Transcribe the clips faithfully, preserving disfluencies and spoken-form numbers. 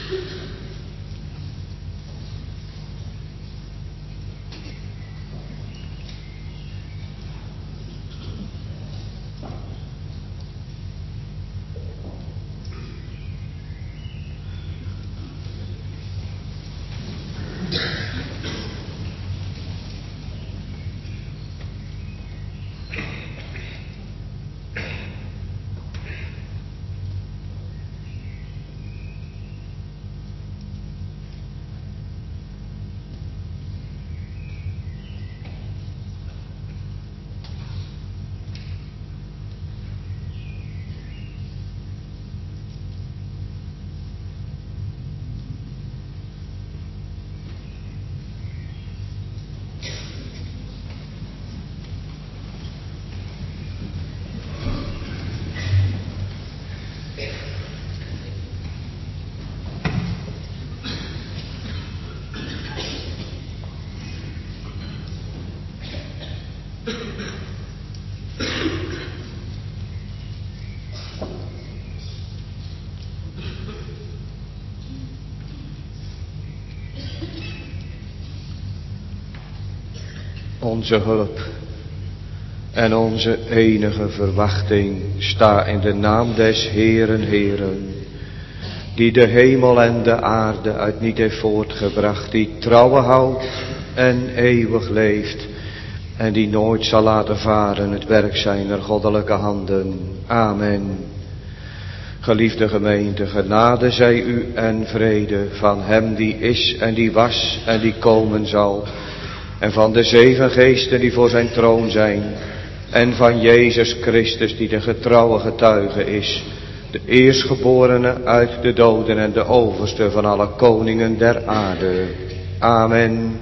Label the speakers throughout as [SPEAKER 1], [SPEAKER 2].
[SPEAKER 1] Onze hulp en onze enige verwachting sta in de naam des Heeren Heeren, die de hemel en de aarde uit niet heeft voortgebracht, die trouwen houdt en eeuwig leeft en die nooit zal laten varen het werk zijner goddelijke handen. Amen. Geliefde gemeente, genade zij u en vrede van hem die is en die was en die komen zal, en van de zeven geesten die voor zijn troon zijn, en van Jezus Christus die de getrouwe getuige is, de eerstgeborene uit de doden en de overste van alle koningen der aarde. Amen.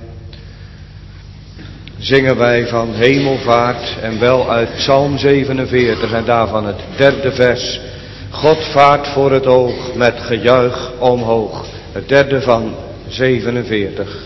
[SPEAKER 1] Zingen wij van hemelvaart en wel uit Psalm zevenenveertig en daarvan het derde vers. God vaart voor het oog met gejuich omhoog. Het derde van zevenenveertig.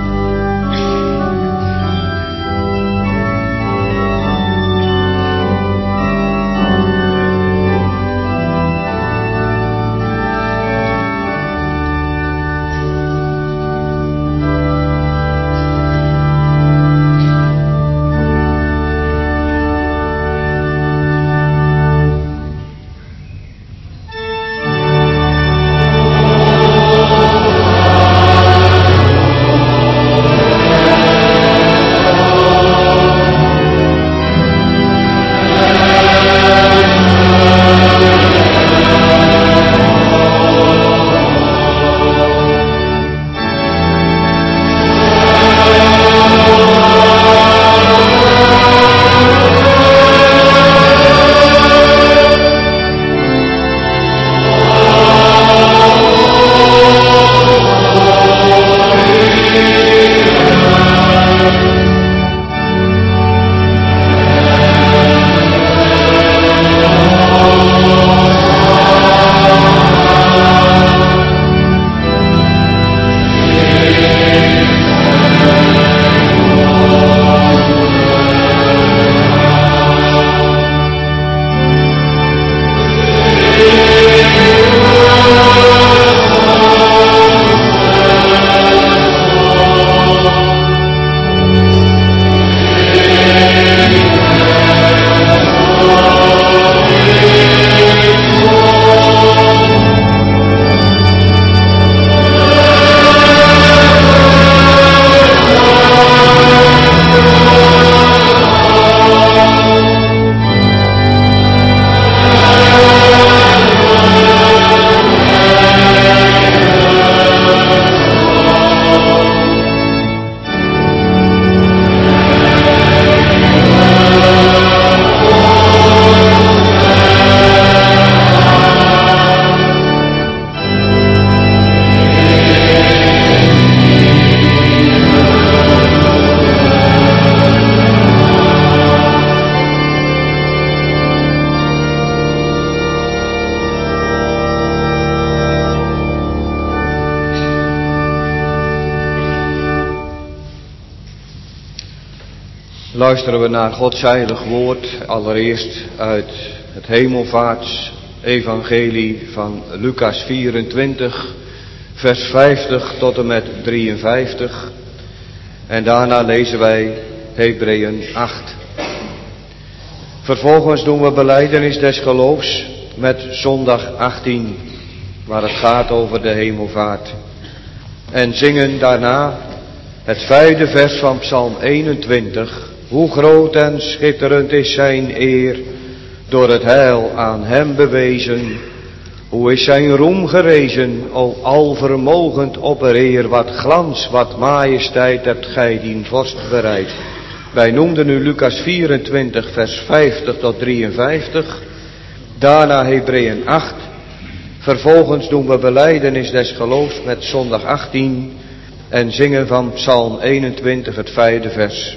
[SPEAKER 2] Amen.
[SPEAKER 1] Luisteren we naar Gods heilig woord, allereerst uit het hemelvaartsevangelie van Lucas vierentwintig, vers vijftig tot en met drieënvijftig. En daarna lezen wij Hebreeën acht. Vervolgens doen we belijdenis des geloofs met zondag achttien, waar het gaat over de hemelvaart. En zingen daarna het vijfde vers van Psalm eenentwintig. Hoe groot en schitterend is zijn eer, door het heil aan hem bewezen. Hoe is zijn roem gerezen, o alvermogend oppereer, wat glans, wat majesteit hebt gij dien vorst bereid. Wij noemden nu Lucas vierentwintig, vers vijftig tot drieënvijftig. Daarna Hebreeën acht. Vervolgens doen we belijdenis des geloofs met zondag achttien en zingen van Psalm eenentwintig, het vijfde vers.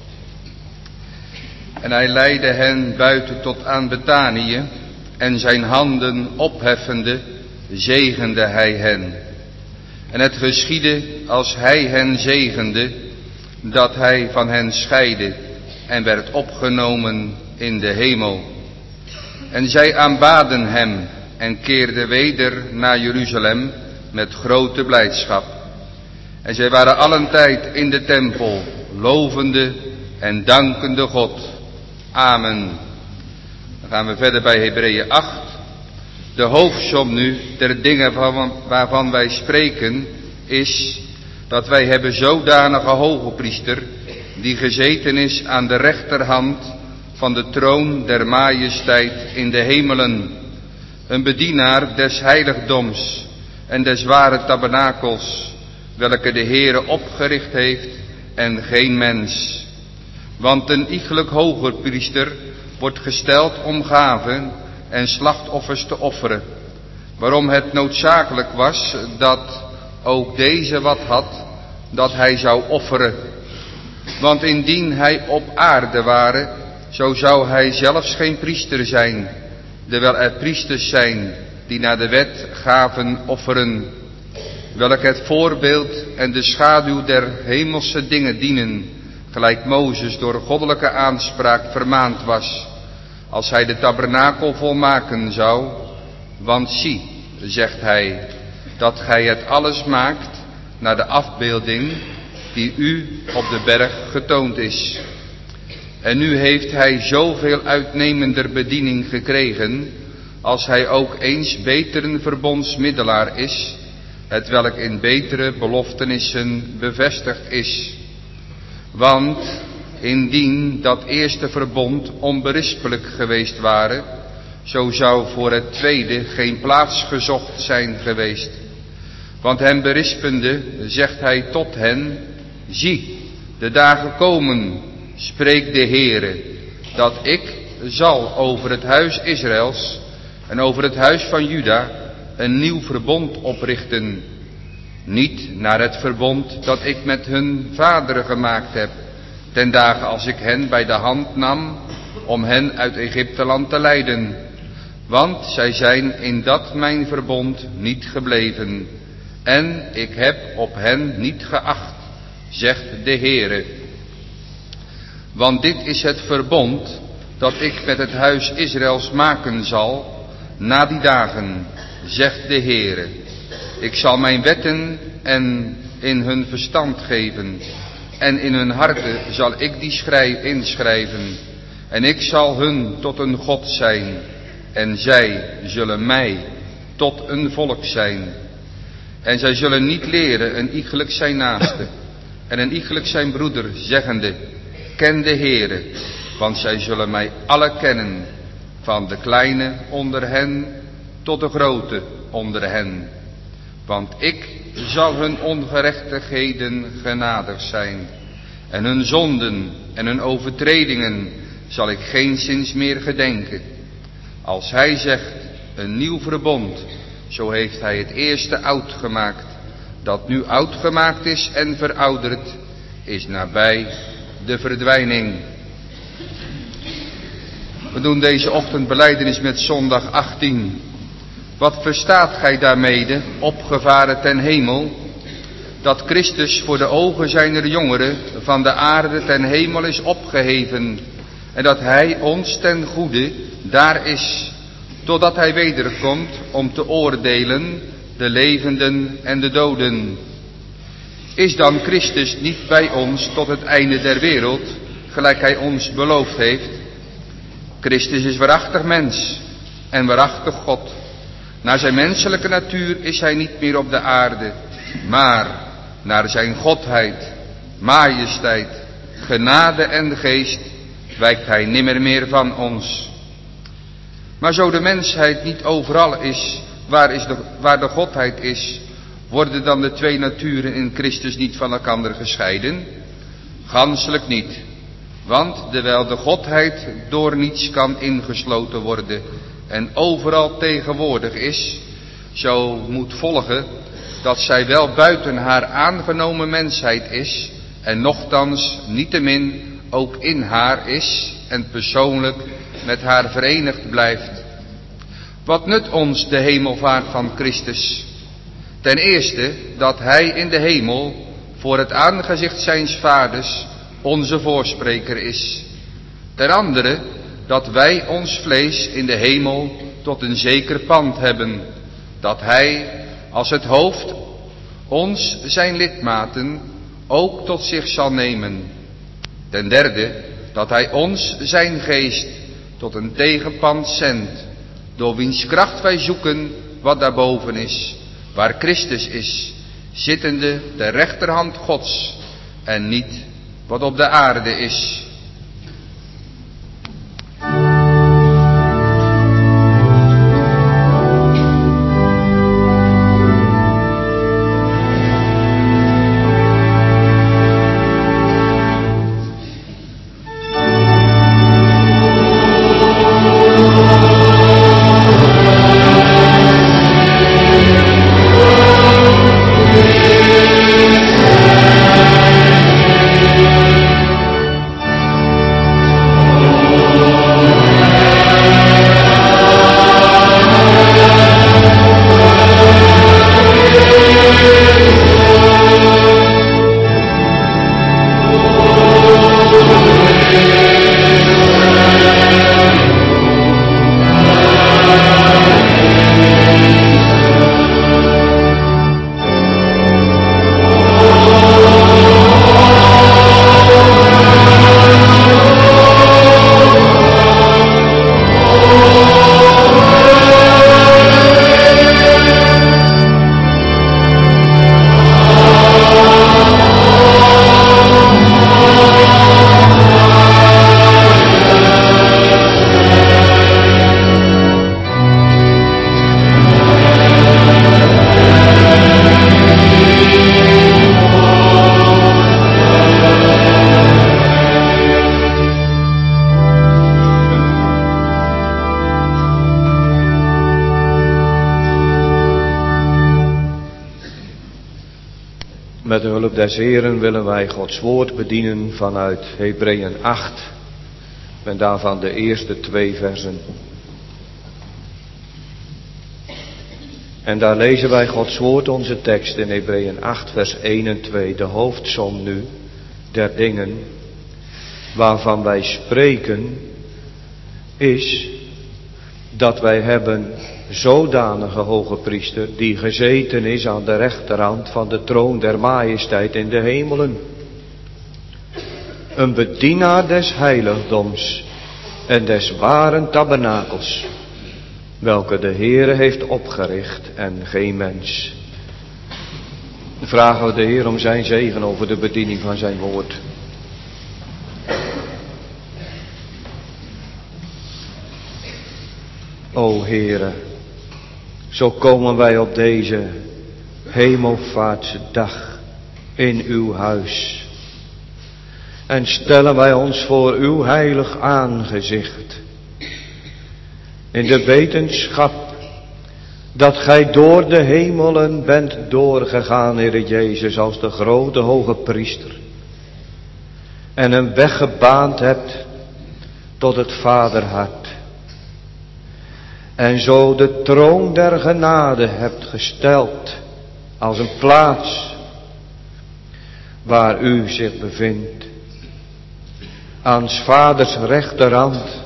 [SPEAKER 2] En hij leidde hen buiten tot aan Betanië, en zijn handen opheffende, zegende hij hen. En het geschiedde, als hij hen zegende, dat hij van hen scheidde en werd opgenomen in de hemel. En zij aanbaden hem en keerden weder naar Jeruzalem met grote blijdschap. En zij waren allentijd in de tempel, lovende en dankende God. Amen. Dan gaan we verder bij Hebreeën acht. De hoofdsom nu der dingen waarvan wij spreken is dat wij hebben zodanige hoge priester die gezeten is aan de rechterhand van de troon der majesteit in de hemelen. Een bedienaar des heiligdoms en des ware tabernakels, welke de Heere opgericht heeft en geen mens. Want een iegelijk hoger priester wordt gesteld om gaven en slachtoffers te offeren, waarom het noodzakelijk was dat ook deze wat had, dat hij zou offeren. Want indien hij op aarde ware, zo zou hij zelfs geen priester zijn, terwijl er priesters zijn die naar de wet gaven offeren, welke het voorbeeld en de schaduw der hemelse dingen dienen, gelijk Mozes door goddelijke aanspraak vermaand was, als hij de tabernakel volmaken zou. Want zie, zegt hij, dat gij het alles maakt naar de afbeelding die u op de berg getoond is. En nu heeft hij zoveel uitnemender bediening gekregen, als hij ook eens beter een verbondsmiddelaar is, hetwelk in betere beloftenissen bevestigd is. Want indien dat eerste verbond onberispelijk geweest ware, zo zou voor het tweede geen plaats gezocht zijn geweest. Want hen berispende zegt hij tot hen, zie, de dagen komen, spreekt de Heere, dat ik zal over het huis Israëls en over het huis van Juda een nieuw verbond oprichten. Niet naar het verbond dat ik met hun vaderen gemaakt heb, ten dagen als ik hen bij de hand nam om hen uit Egypteland te leiden. Want zij zijn in dat mijn verbond niet gebleven, en ik heb op hen niet geacht, zegt de Heere. Want dit is het verbond dat ik met het huis Israëls maken zal, na die dagen, zegt de Heere. Ik zal mijn wetten en in hun verstand geven, en in hun harten zal ik die schrijf, inschrijven. En ik zal hun tot een God zijn, en zij zullen mij tot een volk zijn. En zij zullen niet leren een iegelijk zijn naaste, en een iegelijk zijn broeder, zeggende, ken de Heere, want zij zullen mij alle kennen, van de kleine onder hen tot de grote onder hen. Want ik zal hun ongerechtigheden genadig zijn, en hun zonden en hun overtredingen zal ik geenszins meer gedenken. Als hij zegt, een nieuw verbond, zo heeft hij het eerste oud gemaakt. Dat nu oud gemaakt is en verouderd, is nabij de verdwijning. We doen deze ochtend belijdenis met zondag achttien. Wat verstaat gij daarmede, opgevaren ten hemel? dat Christus voor de ogen zijner jongeren van de aarde ten hemel is opgeheven en dat hij ons ten goede daar is, totdat hij wederkomt om te oordelen de levenden en de doden. Is dan Christus niet bij ons tot het einde der wereld, gelijk hij ons beloofd heeft? Christus is waarachtig mens en waarachtig God. Naar zijn menselijke natuur is hij niet meer op de aarde, maar naar zijn godheid, majesteit, genade en geest wijkt hij nimmer meer van ons. Maar zo de mensheid niet overal is waar, is de, waar de godheid is, worden dan de twee naturen in Christus niet van elkaar gescheiden? Ganselijk niet, want dewijl de godheid door niets kan ingesloten worden en overal tegenwoordig is, zo moet volgen dat zij wel buiten haar aangenomen mensheid is en nochtans niettemin ook in haar is en persoonlijk met haar verenigd blijft. Wat nut ons de hemelvaart van Christus? Ten eerste dat hij in de hemel voor het aangezicht zijns vaders onze voorspreker is. Ten andere dat wij ons vlees in de hemel tot een zeker pand hebben, dat hij als het hoofd ons zijn lidmaten ook tot zich zal nemen. Ten derde dat hij ons zijn geest tot een tegenpand zendt, door wiens kracht wij zoeken wat daarboven is, waar Christus is, zittende ter rechterhand Gods, en niet wat op de aarde is.
[SPEAKER 1] Met de hulp des Heren willen wij Gods woord bedienen vanuit Hebreeën acht. En daarvan de eerste twee versen. En daar lezen wij Gods woord, onze tekst in Hebreeën acht vers één en twee. De hoofdsom nu der dingen waarvan wij spreken is dat wij hebben zodanige hoge priester die gezeten is aan de rechterhand van de troon der majesteit in de hemelen. Een bedienaar des heiligdoms en des waren tabernakels, welke de Heere heeft opgericht en geen mens. Vragen we de Heer om zijn zegen over de bediening van zijn woord. O Heere, zo komen wij op deze hemelvaartse dag in uw huis. En stellen wij ons voor uw heilig aangezicht. In de wetenschap dat gij door de hemelen bent doorgegaan, Heere Jezus, als de grote hoge priester. En een weg gebaand hebt tot het vaderhart. En zo de troon der genade hebt gesteld als een plaats waar u zich bevindt. Aan 's vaders rechterhand.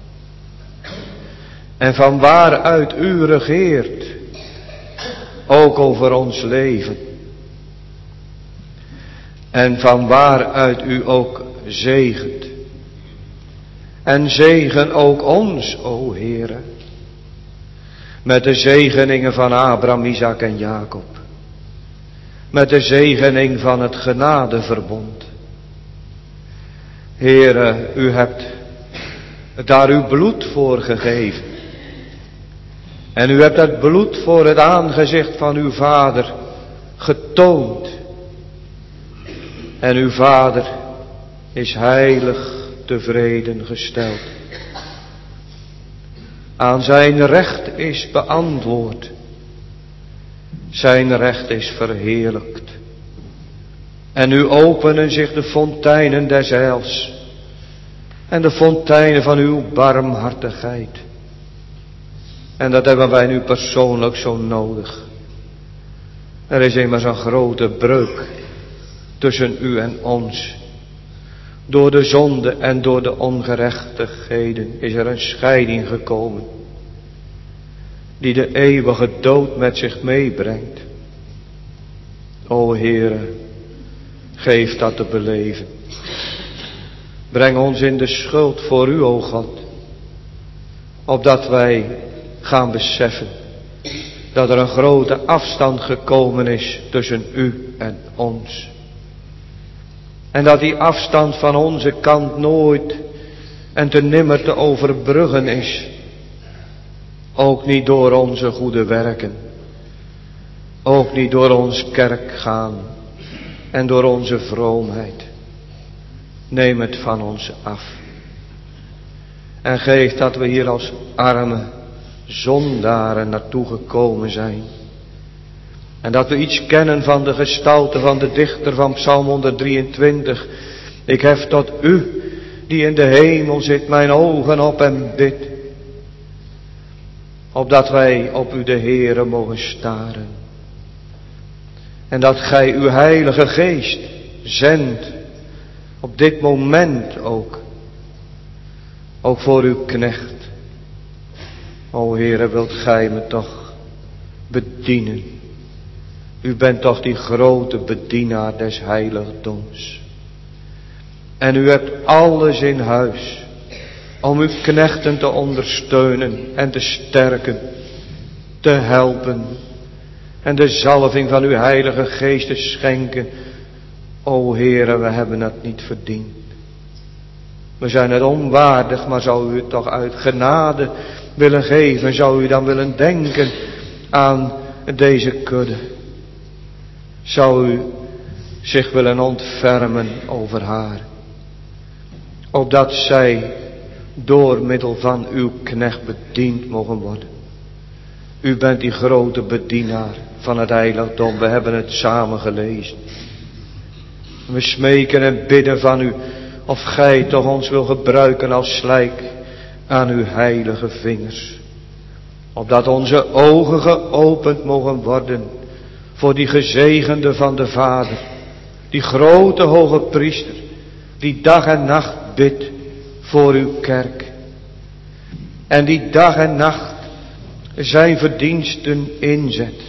[SPEAKER 1] En van waaruit u regeert. Ook over ons leven. En van waaruit u ook zegent. En zegen ook ons, o Heere. Met de zegeningen van Abraham, Isaac en Jacob. Met de zegening van het genadeverbond. Heere, u hebt daar uw bloed voor gegeven. En u hebt het bloed voor het aangezicht van uw vader getoond. En uw vader is heilig tevreden gesteld. Aan zijn recht is beantwoord. Zijn recht is verheerlijkt. En nu openen zich de fonteinen des heils. En de fonteinen van uw barmhartigheid. En dat hebben wij nu persoonlijk zo nodig. Er is immers een grote breuk tussen u en ons. Door de zonde en door de ongerechtigheden is er een scheiding gekomen. Die de eeuwige dood met zich meebrengt. O Heere, geef dat te beleven. Breng ons in de schuld voor u, o God. Opdat wij gaan beseffen dat er een grote afstand gekomen is tussen u en ons. En dat die afstand van onze kant nooit en te nimmer te overbruggen is. Ook niet door onze goede werken. Ook niet door ons kerk gaan en door onze vroomheid. Neem het van ons af. En geef dat we hier als arme zondaren naartoe gekomen zijn. En dat we iets kennen van de gestalte van de dichter van Psalm honderddrieëntwintig. Ik hef tot u, die in de hemel zit, mijn ogen op en bid. Opdat wij op u de Heere mogen staren. En dat gij uw heilige geest zendt. Op dit moment ook. Ook voor uw knecht. O Heere, wilt gij me toch bedienen. U bent toch die grote bedienaar des heiligdoms. En u hebt alles in huis. Om uw knechten te ondersteunen en te sterken. Te helpen. En de zalving van uw heilige geest te schenken. O Heere, we hebben het niet verdiend. We zijn het onwaardig, maar zou u het toch uit genade willen geven. Zou u dan willen denken aan deze kudde. Zou u zich willen ontfermen over haar. Opdat zij door middel van uw knecht bediend mogen worden. U bent die grote bedienaar van het heiligdom. We hebben het samen gelezen. We smeken en bidden van u. Of gij toch ons wil gebruiken als slijk aan uw heilige vingers. Opdat onze ogen geopend mogen worden. Voor die gezegende van de Vader. Die grote hoge priester. Die dag en nacht bidt voor uw kerk. En die dag en nacht zijn verdiensten inzet.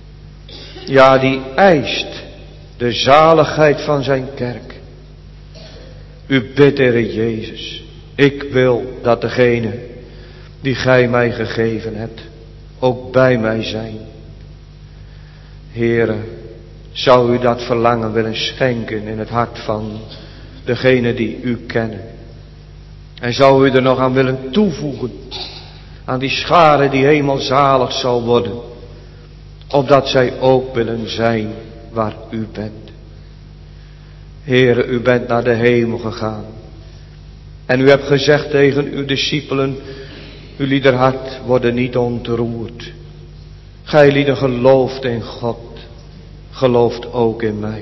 [SPEAKER 1] Ja, die eist de zaligheid van zijn kerk. U bidt, Heere Jezus, ik wil dat degene die gij mij gegeven hebt, ook bij mij zijn. Heere, zou u dat verlangen willen schenken in het hart van degene die u kennen. En zou u er nog aan willen toevoegen, aan die schare die helemaal zalig zal worden, opdat zij ook willen zijn waar u bent. Heere, u bent naar de hemel gegaan. En u hebt gezegd tegen uw discipelen, uw lieder hart worden niet ontroerd. Gij lieden gelooft in God, gelooft ook in mij.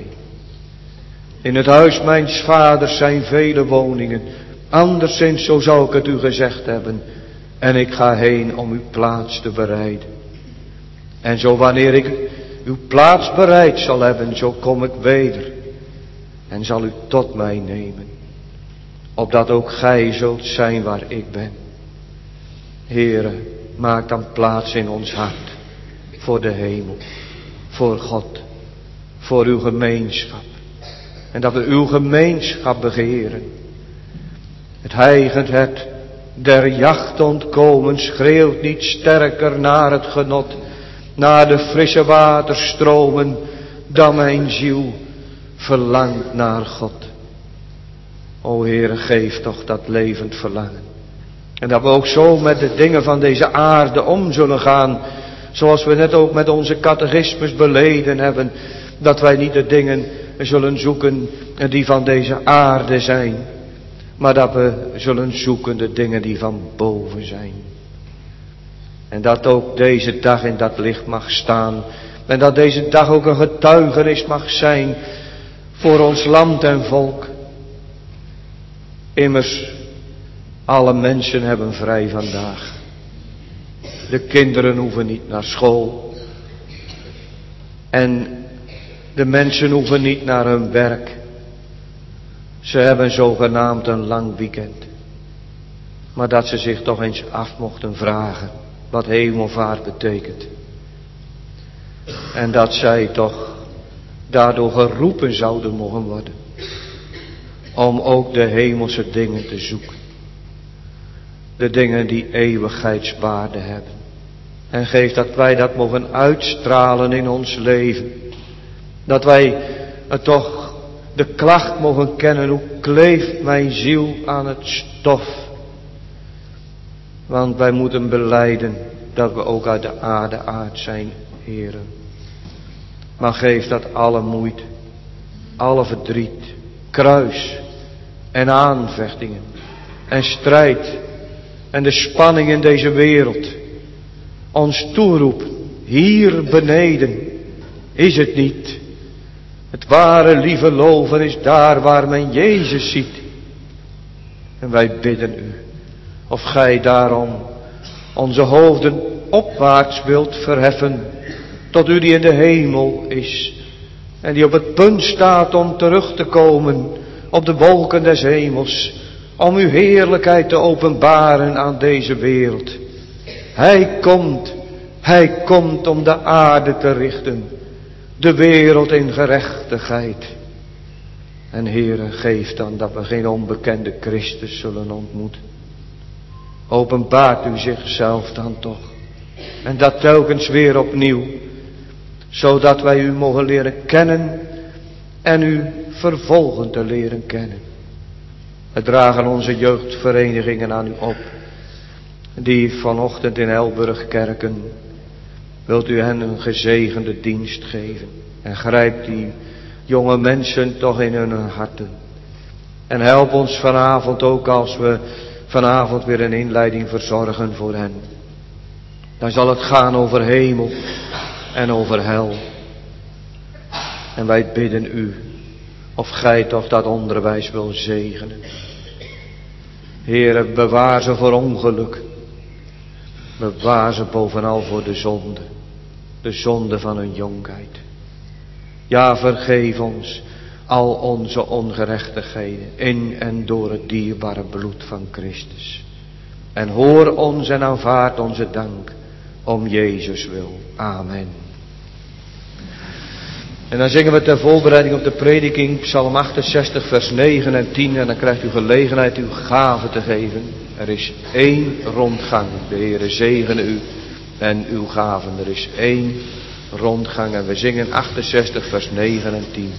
[SPEAKER 1] In het huis mijns vaders zijn vele woningen. Anderszins zo zou ik het u gezegd hebben. En ik ga heen om uw plaats te bereiden. En zo wanneer ik uw plaats bereid zal hebben, zo kom ik weder. en zal u tot mij nemen, opdat ook gij zult zijn waar ik ben. Heere, maak dan plaats in ons hart voor de hemel, voor God, voor uw gemeenschap. En dat we uw gemeenschap begeren. Het hijgend het der jacht ontkomen schreeuwt niet sterker naar het genot, naar de frisse waterstromen, dan mijn ziel verlangt naar God. O Heere, geef toch dat levend verlangen. En dat we ook zo met de dingen van deze aarde om zullen gaan, zoals we net ook met onze catechismus beleden hebben, dat wij niet de dingen zullen zoeken die van deze aarde zijn, maar dat we zullen zoeken de dingen die van boven zijn. En dat ook deze dag in dat licht mag staan. En dat deze dag ook een getuigenis mag zijn voor ons land en volk. Immers, alle mensen hebben vrij vandaag. De kinderen hoeven niet naar school. En de mensen hoeven niet naar hun werk. Ze hebben zogenaamd een lang weekend. Maar dat ze zich toch eens af mochten vragen wat hemelvaart betekent. En dat zij toch daardoor geroepen zouden mogen worden. Om ook de hemelse dingen te zoeken. De dingen die eeuwigheidswaarde hebben. En geef dat wij dat mogen uitstralen in ons leven. Dat wij het toch de klacht mogen kennen. Hoe kleeft mijn ziel aan het stof. Want wij moeten belijden dat we ook uit de aarde aard zijn, Heere. Maar geef dat alle moeite, alle verdriet, kruis en aanvechtingen en strijd en de spanning in deze wereld ons toeroept, hier beneden is het niet. Het ware lieve loven is daar waar men Jezus ziet. En wij bidden u, of gij daarom onze hoofden opwaarts wilt verheffen, tot u die in de hemel is, en die op het punt staat om terug te komen op de wolken des hemels, om uw heerlijkheid te openbaren aan deze wereld. Hij komt, hij komt om de aarde te richten, de wereld in gerechtigheid. En Heere, geef dan dat we geen onbekende Christus zullen ontmoeten. Openbaart u zichzelf dan toch. En dat telkens weer opnieuw. Zodat wij u mogen leren kennen. En u vervolgen te leren kennen. We dragen onze jeugdverenigingen aan u op. Die vanochtend in Elburg kerken. Wilt u hen een gezegende dienst geven. En grijp die jonge mensen toch in hun harten. En help ons vanavond ook als we vanavond weer een inleiding verzorgen voor hen. Dan zal het gaan over hemel en over hel. En wij bidden u, of gij toch dat onderwijs wil zegenen. Heere, bewaar ze voor ongeluk. Bewaar ze bovenal voor de zonde. De zonde van hun jonkheid. Ja, vergeef ons al onze ongerechtigheden in en door het dierbare bloed van Christus. En hoor ons en aanvaard onze dank om Jezus wil. Amen. En dan zingen we ter voorbereiding op de prediking Psalm achtenzestig vers negen en tien. En dan krijgt u gelegenheid uw gave te geven. Er is één rondgang. De Heere zegene u en uw gaven. Er is één rondgang. En we zingen achtenzestig vers negen en tien.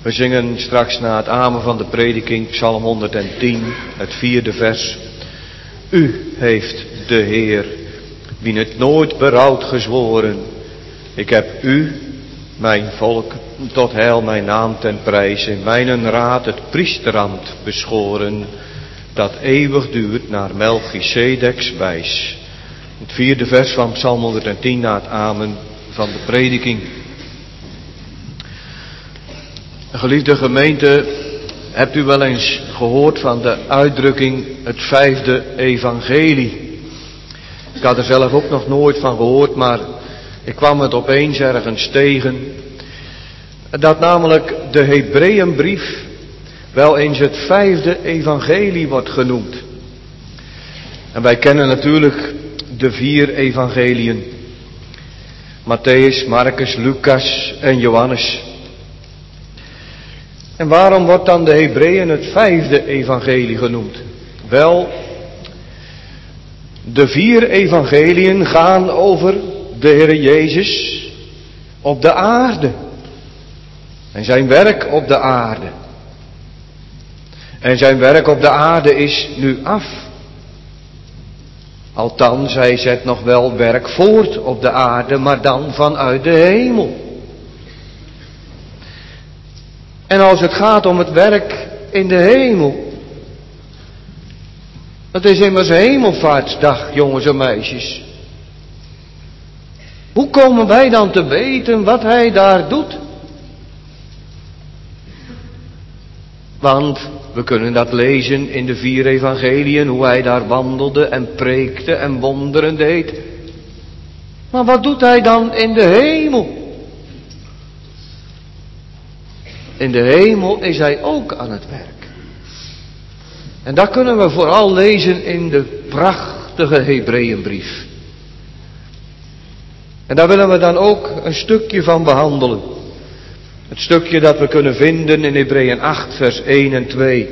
[SPEAKER 1] We zingen straks na het amen van de prediking Psalm honderdtien, het vierde vers. U heeft de Heer, wie het nooit berouwt, gezworen. Ik heb u, mijn volk, tot heil mijn naam ten prijs, in mijn raad het priesterambt beschoren, dat eeuwig duurt naar Melchisedeks wijs. Het vierde vers van Psalm honderdtien na het amen van de prediking. Geliefde gemeente, hebt u wel eens gehoord van de uitdrukking het vijfde evangelie? Ik had er zelf ook nog nooit van gehoord, maar ik kwam het opeens ergens tegen. Dat namelijk de Hebreeënbrief wel eens het vijfde evangelie wordt genoemd. En wij kennen natuurlijk de vier evangeliën. Mattheüs, Marcus, Lucas en Johannes. En waarom wordt dan de Hebreeën het vijfde evangelie genoemd? Wel, de vier evangeliën gaan over de Heer Jezus op de aarde. En zijn werk op de aarde. En zijn werk op de aarde is nu af. Althans, hij zet nog wel werk voort op de aarde, maar dan vanuit de hemel. En als het gaat om het werk in de hemel, het is immers hemelvaartsdag, jongens en meisjes. Hoe komen wij dan te weten wat hij daar doet? Want we kunnen dat lezen in de vier evangeliën, hoe hij daar wandelde en preekte en wonderen deed. Maar wat doet hij dan in de hemel? In de hemel is hij ook aan het werk. En dat kunnen we vooral lezen in de prachtige Hebreeënbrief. En daar willen we dan ook een stukje van behandelen. Het stukje dat we kunnen vinden in Hebreeën acht, vers één en twee.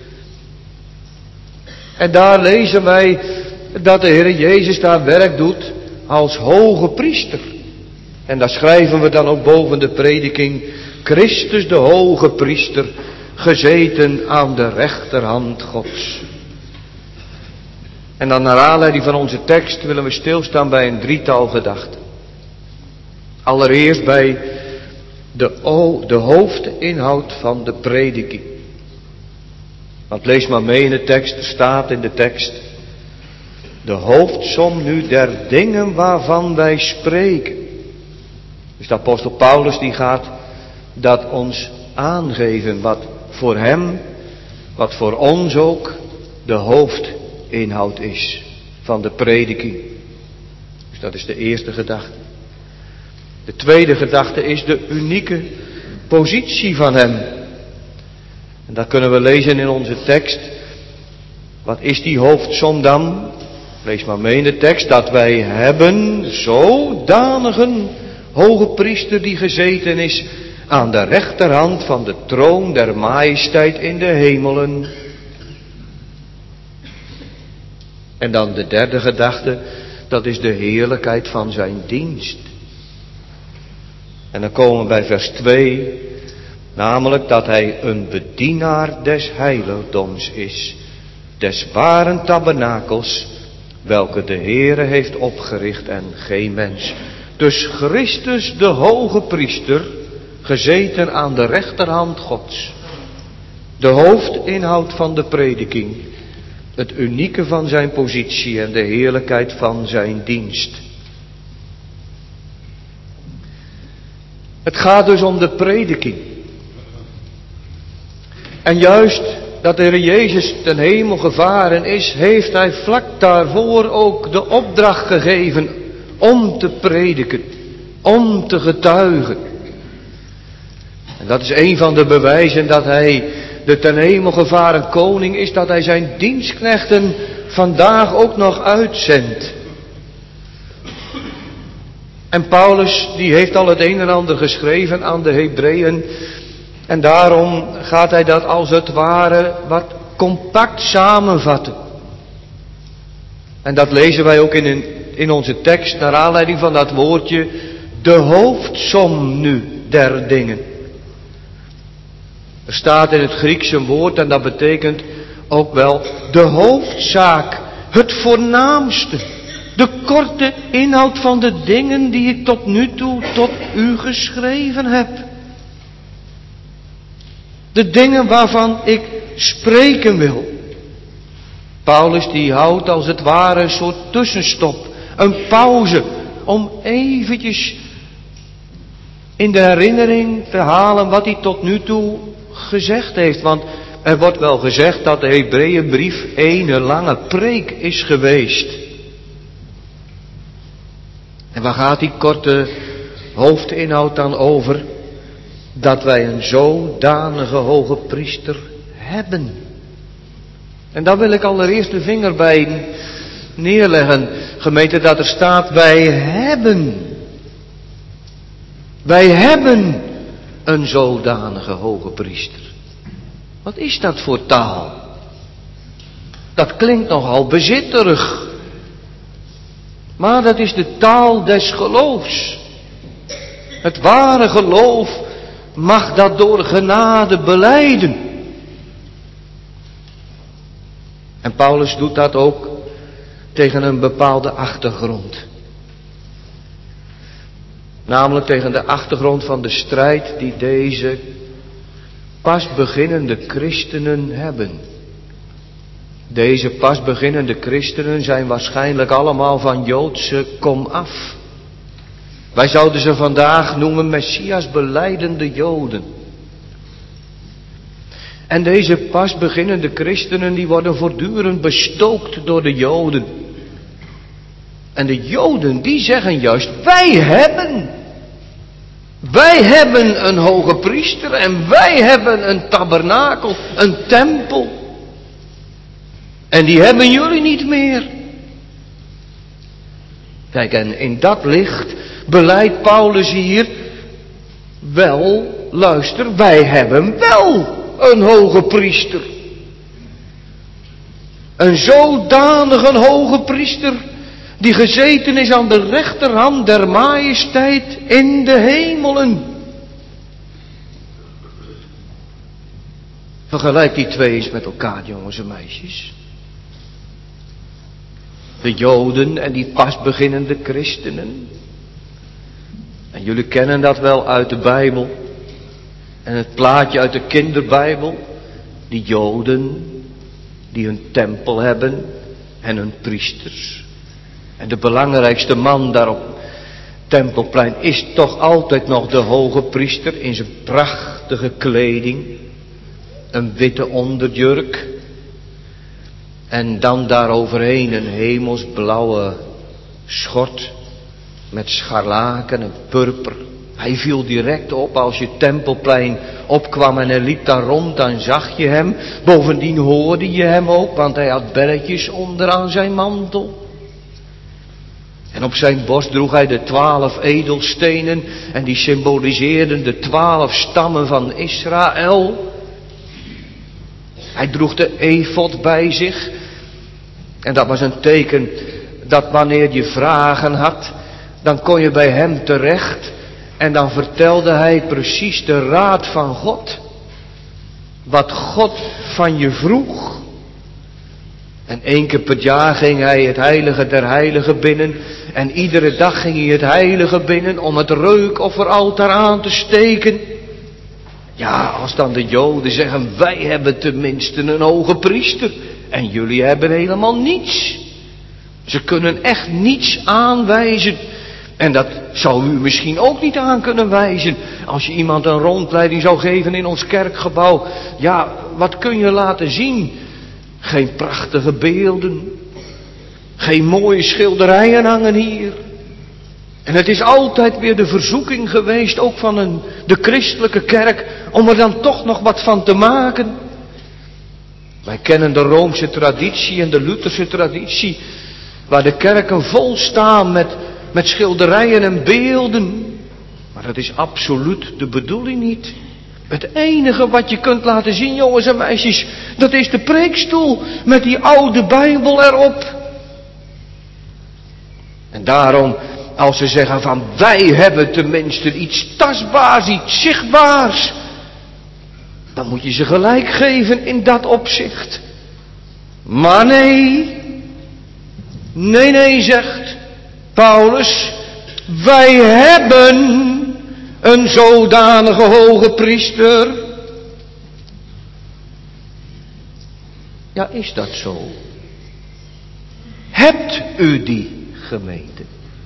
[SPEAKER 1] En daar lezen wij dat de Heer Jezus daar werk doet als hoge priester. En daar schrijven we dan ook boven de prediking: Christus de hoge priester, gezeten aan de rechterhand Gods. En dan naar aanleiding van onze tekst willen we stilstaan bij een drietal gedachten. Allereerst bij de, o, de hoofdinhoud van de prediking. Want lees maar mee in de tekst, er staat in de tekst: de hoofdsom nu der dingen waarvan wij spreken. Dus de apostel Paulus die gaat dat ons aangeven, wat voor hem, wat voor ons ook de hoofdinhoud is van de prediking. Dus dat is de eerste gedachte. De tweede gedachte is de unieke positie van hem. En dat kunnen we lezen in onze tekst. Wat is die hoofdsom dan? Lees maar mee in de tekst: dat wij hebben zodanigen hoge priester die gezeten is aan de rechterhand van de troon der majesteit in de hemelen. En dan de derde gedachte, dat is de heerlijkheid van zijn dienst. En dan komen we bij vers twee, namelijk dat hij een bedienaar des heiligdoms is, des waren tabernakels, welke de Heere heeft opgericht en geen mens. Dus Christus de hoge priester, gezeten aan de rechterhand Gods. De hoofdinhoud van de prediking, het unieke van zijn positie en de heerlijkheid van zijn dienst. Het gaat dus om de prediking. En juist dat de Heer Jezus ten hemel gevaren is, heeft hij vlak daarvoor ook de opdracht gegeven om te prediken, om te getuigen. En dat is een van de bewijzen dat hij de ten hemel gevaren koning is, dat hij zijn dienstknechten vandaag ook nog uitzendt. En Paulus die heeft al het een en ander geschreven aan de Hebreeën. En daarom gaat hij dat als het ware wat compact samenvatten. En dat lezen wij ook in, in onze tekst naar aanleiding van dat woordje: de hoofdsom nu der dingen. Er staat in het Grieks een woord en dat betekent ook wel de hoofdzaak, het voornaamste, de korte inhoud van de dingen die ik tot nu toe tot u geschreven heb. De dingen waarvan ik spreken wil. Paulus die houdt als het ware een soort tussenstop, een pauze, om eventjes in de herinnering te halen wat hij tot nu toe gezegd heeft. Want er wordt wel gezegd dat de Hebreeënbrief een lange preek is geweest. En waar gaat die korte hoofdinhoud dan over? Dat wij een zodanige hoge priester hebben. En daar wil ik allereerst de vinger bij neerleggen. Gemeente, dat er staat, wij hebben. Wij hebben een zodanige hoge priester. Wat is dat voor taal? Dat klinkt nogal bezitterig. Maar dat is de taal des geloofs. Het ware geloof mag dat door genade belijden. En Paulus doet dat ook tegen een bepaalde achtergrond. Namelijk tegen de achtergrond van de strijd die deze pas beginnende christenen hebben. Deze pas beginnende christenen zijn waarschijnlijk allemaal van Joodse komaf. Wij zouden ze vandaag noemen Messias belijdende Joden. En deze pas beginnende christenen die worden voortdurend bestookt door de Joden. En de Joden die zeggen juist, wij hebben. Wij hebben een hoge priester en wij hebben een tabernakel, een tempel. En die hebben jullie niet meer. Kijk, en in dat licht beleidt Paulus hier, wel, luister, wij hebben wel een hoge priester. Een zodanige hoge priester die gezeten is aan de rechterhand der majesteit in de hemelen. Vergelijk die twee eens met elkaar, jongens en meisjes. De Joden en die pas beginnende christenen. En jullie kennen dat wel uit de Bijbel. En het plaatje uit de kinderbijbel. Die Joden die hun tempel hebben en hun priesters. En de belangrijkste man daar op Tempelplein is toch altijd nog de hoge priester in zijn prachtige kleding. Een witte onderjurk. En dan daaroverheen een hemelsblauwe schort met scharlaken en purper. Hij viel direct op als je Tempelplein opkwam en hij liep daar rond, dan zag je hem. Bovendien hoorde je hem ook, want hij had belletjes onderaan zijn mantel. En op zijn borst droeg hij de twaalf edelstenen en die symboliseerden de twaalf stammen van Israël. Hij droeg de efod bij zich. En dat was een teken dat wanneer je vragen had, dan kon je bij hem terecht. En dan vertelde hij precies de raad van God. Wat God van je vroeg. En één keer per jaar ging hij het heilige der heiligen binnen. En iedere dag ging hij het heilige binnen om het reukofferaltaar aan te steken. Ja, als dan de Joden zeggen, wij hebben tenminste een hoge priester. En jullie hebben helemaal niets. Ze kunnen echt niets aanwijzen. En dat zou u misschien ook niet aan kunnen wijzen. Als je iemand een rondleiding zou geven in ons kerkgebouw. Ja, wat kun je laten zien? Geen prachtige beelden. Geen mooie schilderijen hangen hier. En het is altijd weer de verzoeking geweest, ook van een, de christelijke kerk, om er dan toch nog wat van te maken. Wij kennen de Roomse traditie en de Lutherse traditie, waar de kerken vol staan met, met schilderijen en beelden. Maar dat is absoluut de bedoeling niet. Het enige wat je kunt laten zien, jongens en meisjes, dat is de preekstoel met die oude Bijbel erop. En daarom, als ze zeggen van wij hebben tenminste iets tastbaars, iets zichtbaars. dan moet je ze gelijk geven in dat opzicht. Maar nee, nee, nee, zegt Paulus, wij hebben een zodanige hoge priester. Ja, is dat zo? Hebt u die, gemeente?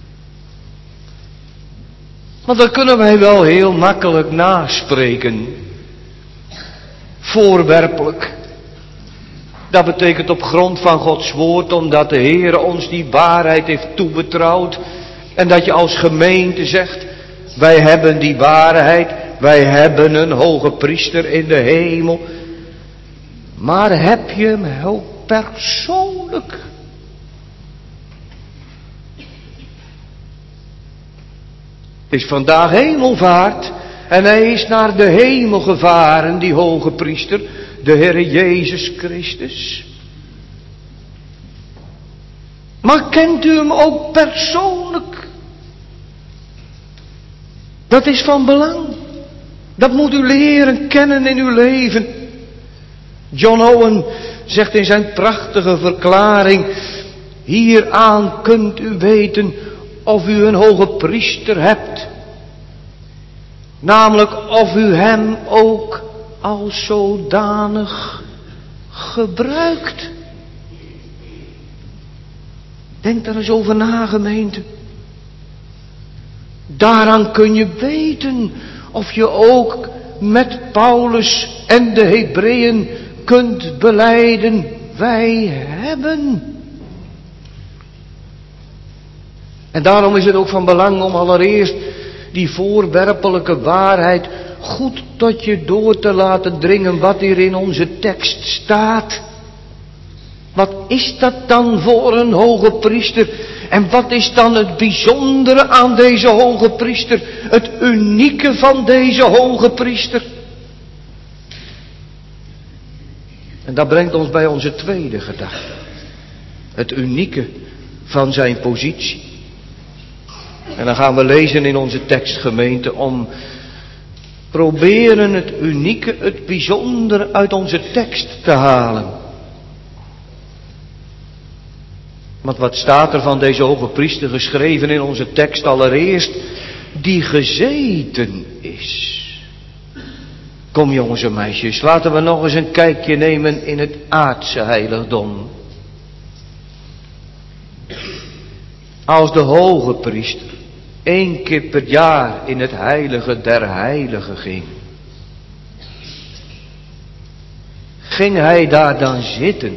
[SPEAKER 1] Want dat kunnen wij wel heel makkelijk naspreken. Voorwerpelijk. Dat betekent op grond van Gods woord, omdat de Heer ons die waarheid heeft toebetrouwd. En dat je als gemeente zegt, wij hebben die waarheid, wij hebben een hoge priester in de hemel. Maar heb je hem heel persoonlijk? Het is vandaag hemelvaart en hij is naar de hemel gevaren, die hoge priester, de Heer Jezus Christus. Maar kent u hem ook persoonlijk? Dat is van belang. Dat moet u leren kennen in uw leven. John Owen zegt in zijn prachtige verklaring, hieraan kunt u weten of u een hoge priester hebt. Namelijk of u hem ook als zodanig gebruikt. Denk daar eens over na, gemeente. Daaraan kun je weten of je ook met Paulus en de Hebreeën kunt belijden, wij hebben. En daarom is het ook van belang om allereerst die voorwerpelijke waarheid goed tot je door te laten dringen wat hier in onze tekst staat. Wat is dat dan voor een hoge priester? En wat is dan het bijzondere aan deze hoge priester? Het unieke van deze hoge priester? En dat brengt ons bij onze tweede gedachte. Het unieke van zijn positie. En dan gaan we lezen in onze tekstgemeente om proberen het unieke, het bijzondere uit onze tekst te halen. Want wat staat er van deze hoge priester geschreven in onze tekst allereerst? Die gezeten is. Kom jongens en meisjes, laten we nog eens een kijkje nemen in het aardse heiligdom. Als de hoge priester één keer per jaar in het heilige der heiligen ging, ging hij daar dan zitten?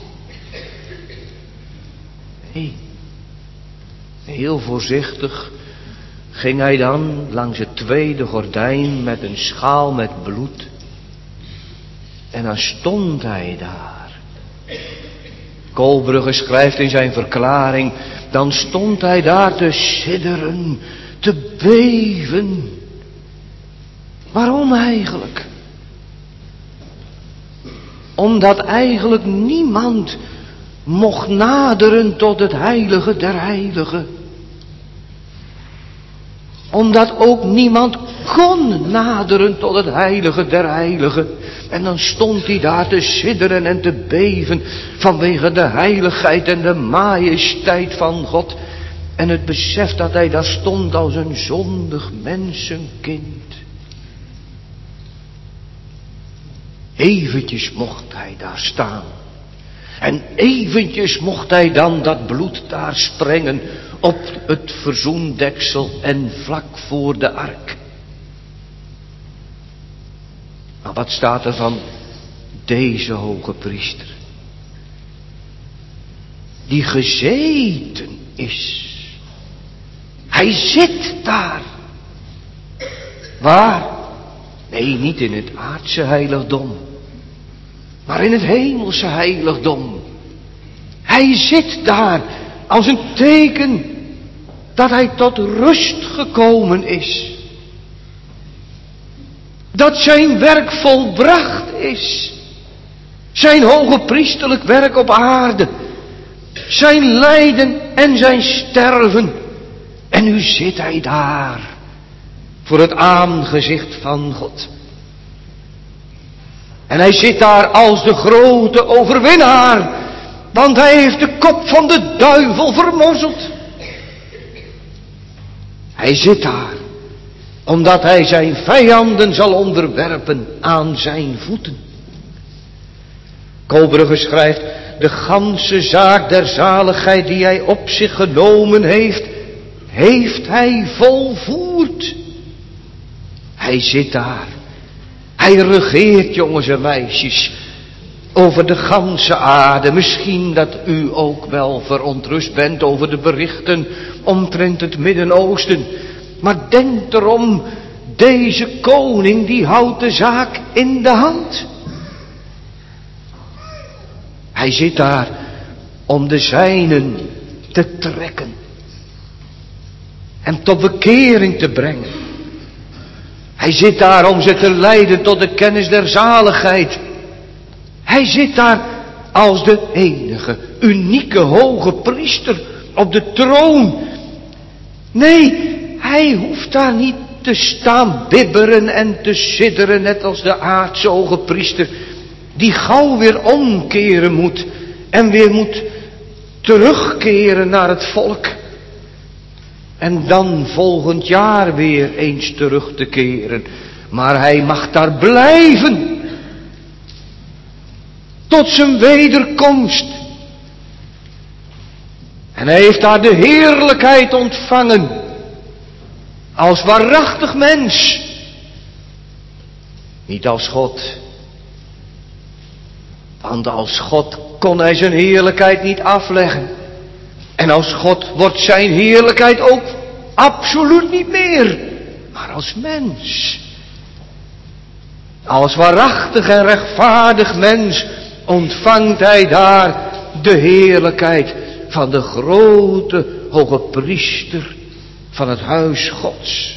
[SPEAKER 1] Nee, heel voorzichtig ging hij dan langs het tweede gordijn met een schaal met bloed. En dan stond hij daar. Koolbrugge schrijft in zijn verklaring, dan stond hij daar te sidderen, te beven. Waarom eigenlijk? Omdat eigenlijk niemand mocht naderen tot het heilige der heiligen. Omdat ook niemand kon naderen tot het heilige der heiligen. En dan stond hij daar te sidderen en te beven vanwege de heiligheid en de majesteit van God. En het besef dat hij daar stond als een zondig mensenkind. Eventjes mocht hij daar staan. En eventjes mocht hij dan dat bloed daar sprengen op het verzoendeksel en vlak voor de ark. Maar wat staat er van deze hoge priester? Die gezeten is. Hij zit daar. Waar? Nee, niet in het aardse heiligdom, maar in het hemelse heiligdom. Hij zit daar als een teken dat hij tot rust gekomen is. Dat zijn werk volbracht is. Zijn hoge priesterlijk werk op aarde. Zijn lijden en zijn sterven. En nu zit hij daar voor het aangezicht van God. En hij zit daar als de grote overwinnaar. Want hij heeft de kop van de duivel vermorzeld. Hij zit daar. Omdat hij zijn vijanden zal onderwerpen aan zijn voeten. Koolbrugge schrijft. De ganse zaak der zaligheid die hij op zich genomen heeft. Heeft hij volvoerd. Hij zit daar. Hij regeert, jongens en meisjes, over de ganse aarde. Misschien dat u ook wel verontrust bent over de berichten omtrent het Midden-Oosten. Maar denk erom, deze koning die houdt de zaak in de hand. Hij zit daar om de zijnen te trekken. En tot bekering te brengen. Hij zit daar om ze te leiden tot de kennis der zaligheid. Hij zit daar als de enige, unieke hoge priester op de troon. Nee, hij hoeft daar niet te staan bibberen en te sidderen, net als de aardse hoge priester, die gauw weer omkeren moet en weer moet terugkeren naar het volk. En dan volgend jaar weer eens terug te keren. Maar hij mag daar blijven. Tot zijn wederkomst. En hij heeft daar de heerlijkheid ontvangen. Als waarachtig mens. Niet als God. Want als God kon hij zijn heerlijkheid niet afleggen. En als God wordt zijn heerlijkheid ook absoluut niet meer. Maar als mens. Als waarachtig en rechtvaardig mens ontvangt hij daar de heerlijkheid van de grote hoge priester van het huis Gods.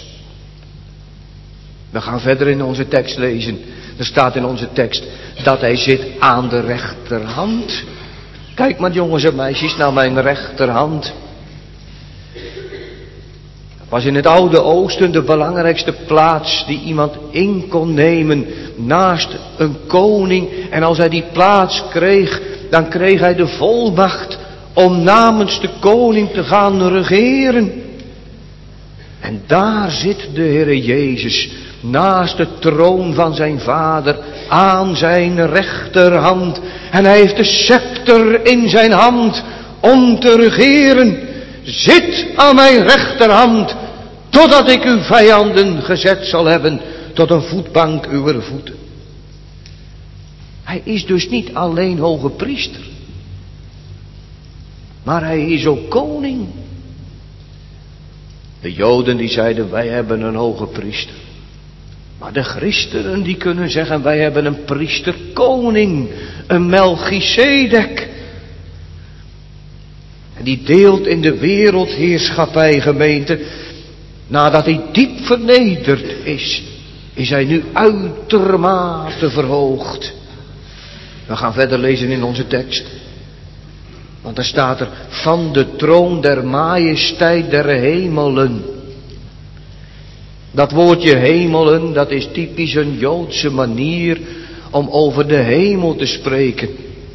[SPEAKER 1] We gaan verder in onze tekst lezen. Er staat in onze tekst dat hij zit aan de rechterhand. Kijk maar jongens en meisjes naar mijn rechterhand. Dat was in het Oude Oosten de belangrijkste plaats die iemand in kon nemen naast een koning. En als hij die plaats kreeg, dan kreeg hij de volmacht om namens de koning te gaan regeren. En daar zit de Heere Jezus naast de troon van zijn vader aan zijn rechterhand. En hij heeft de scepter in zijn hand om te regeren. Zit aan mijn rechterhand, totdat ik uw vijanden gezet zal hebben tot een voetbank uwer voeten. Hij is dus niet alleen hoge priester, maar hij is ook koning. De Joden die zeiden, wij hebben een hoge priester. Maar de christenen die kunnen zeggen, wij hebben een priester koning, een Melchisedek. En die deelt in de wereldheerschappij, gemeente. Nadat hij diep vernederd is, is hij nu uitermate verhoogd. We gaan verder lezen in onze tekst. Want er staat er, van de troon der majesteit der hemelen. Dat woordje hemelen, dat is typisch een Joodse manier om over de hemel te spreken.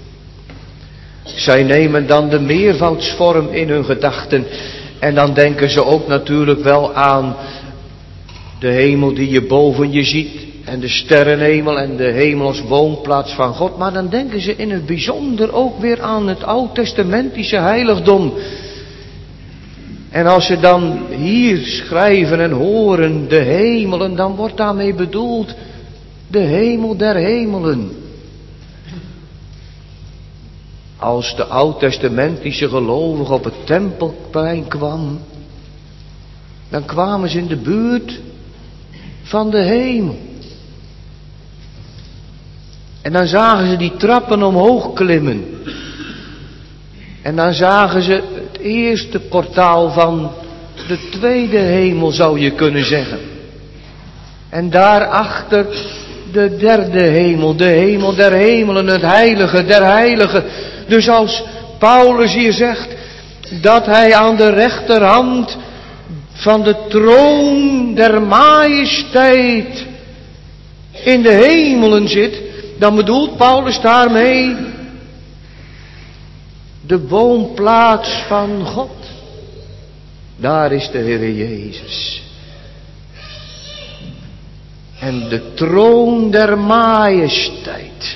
[SPEAKER 1] Zij nemen dan de meervoudsvorm in hun gedachten. En dan denken ze ook natuurlijk wel aan de hemel die je boven je ziet. En de sterrenhemel en de hemel als woonplaats van God. Maar dan denken ze in het bijzonder ook weer aan het oud-testamentische heiligdom. En als ze dan hier schrijven en horen de hemelen, dan wordt daarmee bedoeld de hemel der hemelen. Als de oud-testamentische gelovigen op het tempelplein kwamen, dan kwamen ze in de buurt van de hemel. En dan zagen ze die trappen omhoog klimmen. En dan zagen ze het eerste portaal van de tweede hemel, zou je kunnen zeggen. En daarachter de derde hemel, de hemel der hemelen, het heilige der heiligen. Dus als Paulus hier zegt dat hij aan de rechterhand van de troon der majesteit in de hemelen zit, Dan bedoelt Paulus daarmee de woonplaats van God. Daar is de Heer Jezus. En de troon der majesteit.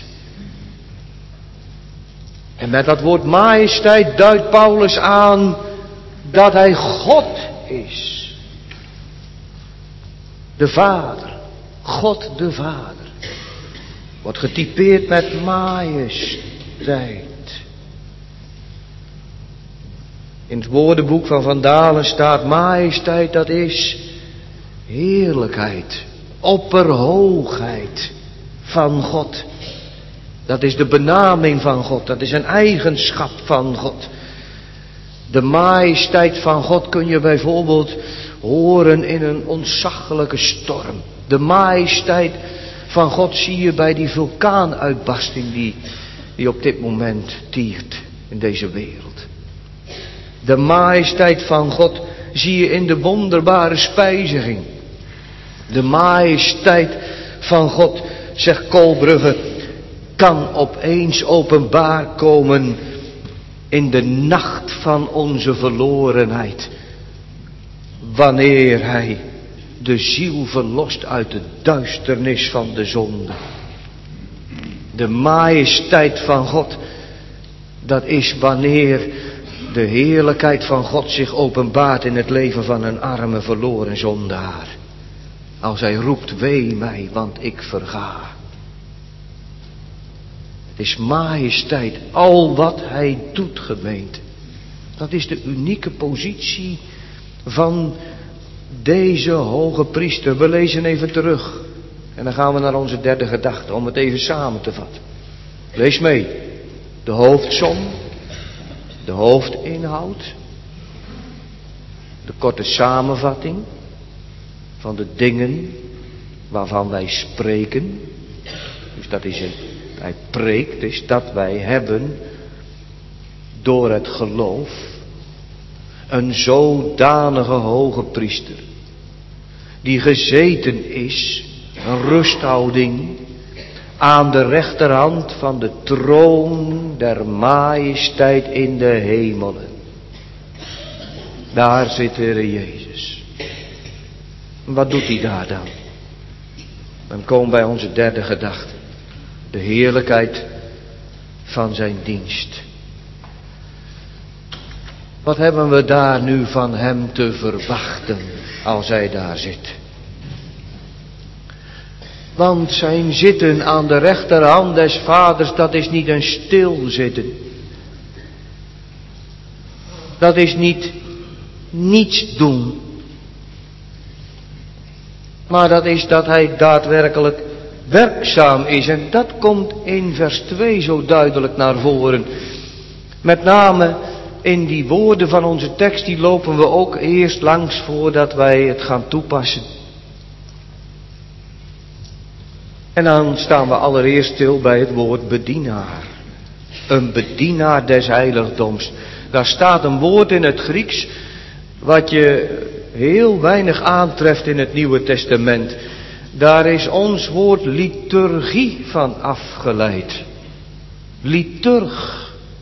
[SPEAKER 1] En met dat woord majesteit duidt Paulus aan dat hij God is. De Vader. God de Vader. Wordt getypeerd met majesteit. In het woordenboek van Van Dalen staat majesteit, dat is heerlijkheid, opperhoogheid van God. Dat is de benaming van God, dat is een eigenschap van God. De majesteit van God kun je bijvoorbeeld horen in een ontzaglijke storm. De majesteit van God zie je bij die vulkaanuitbarsting die, die op dit moment tiert in deze wereld. De majesteit van God zie je in de wonderbare spijziging. De majesteit van God, zegt Kolbrugge, kan opeens openbaar komen in de nacht van onze verlorenheid. Wanneer hij de ziel verlost uit de duisternis van de zonde. De majesteit van God, dat is wanneer de heerlijkheid van God zich openbaart in het leven van een arme verloren zondaar. Als hij roept, wee mij, want ik verga. Het is majesteit, al wat hij doet, gemeente. Dat is de unieke positie van deze hoge priester. We lezen even terug. En dan gaan we naar onze derde gedachte, om het even samen te vatten. Lees mee. De hoofdsom. De hoofdinhoud. De korte samenvatting van de dingen waarvan wij spreken. Dus dat is het. Hij preekt, is dat wij hebben door het geloof een zodanige hoge priester, die gezeten is, een rusthouding, aan de rechterhand van de troon der majesteit in de hemelen. Daar zit de Heer Jezus. Wat doet hij daar dan? Dan komen wij onze derde gedachte. De heerlijkheid van zijn dienst. Wat hebben we daar nu van hem te verwachten als hij daar zit? Want zijn zitten aan de rechterhand des vaders, dat is niet een stilzitten. Dat is niet niets doen. Maar dat is dat hij daadwerkelijk werkzaam is. En dat komt in vers twee zo duidelijk naar voren. Met name in die woorden van onze tekst, die lopen we ook eerst langs voordat wij het gaan toepassen. En dan staan we allereerst stil bij het woord bedienaar. Een bedienaar des heiligdoms. Daar staat een woord in het Grieks wat je heel weinig aantreft in het Nieuwe Testament. Daar is ons woord liturgie van afgeleid. Liturg.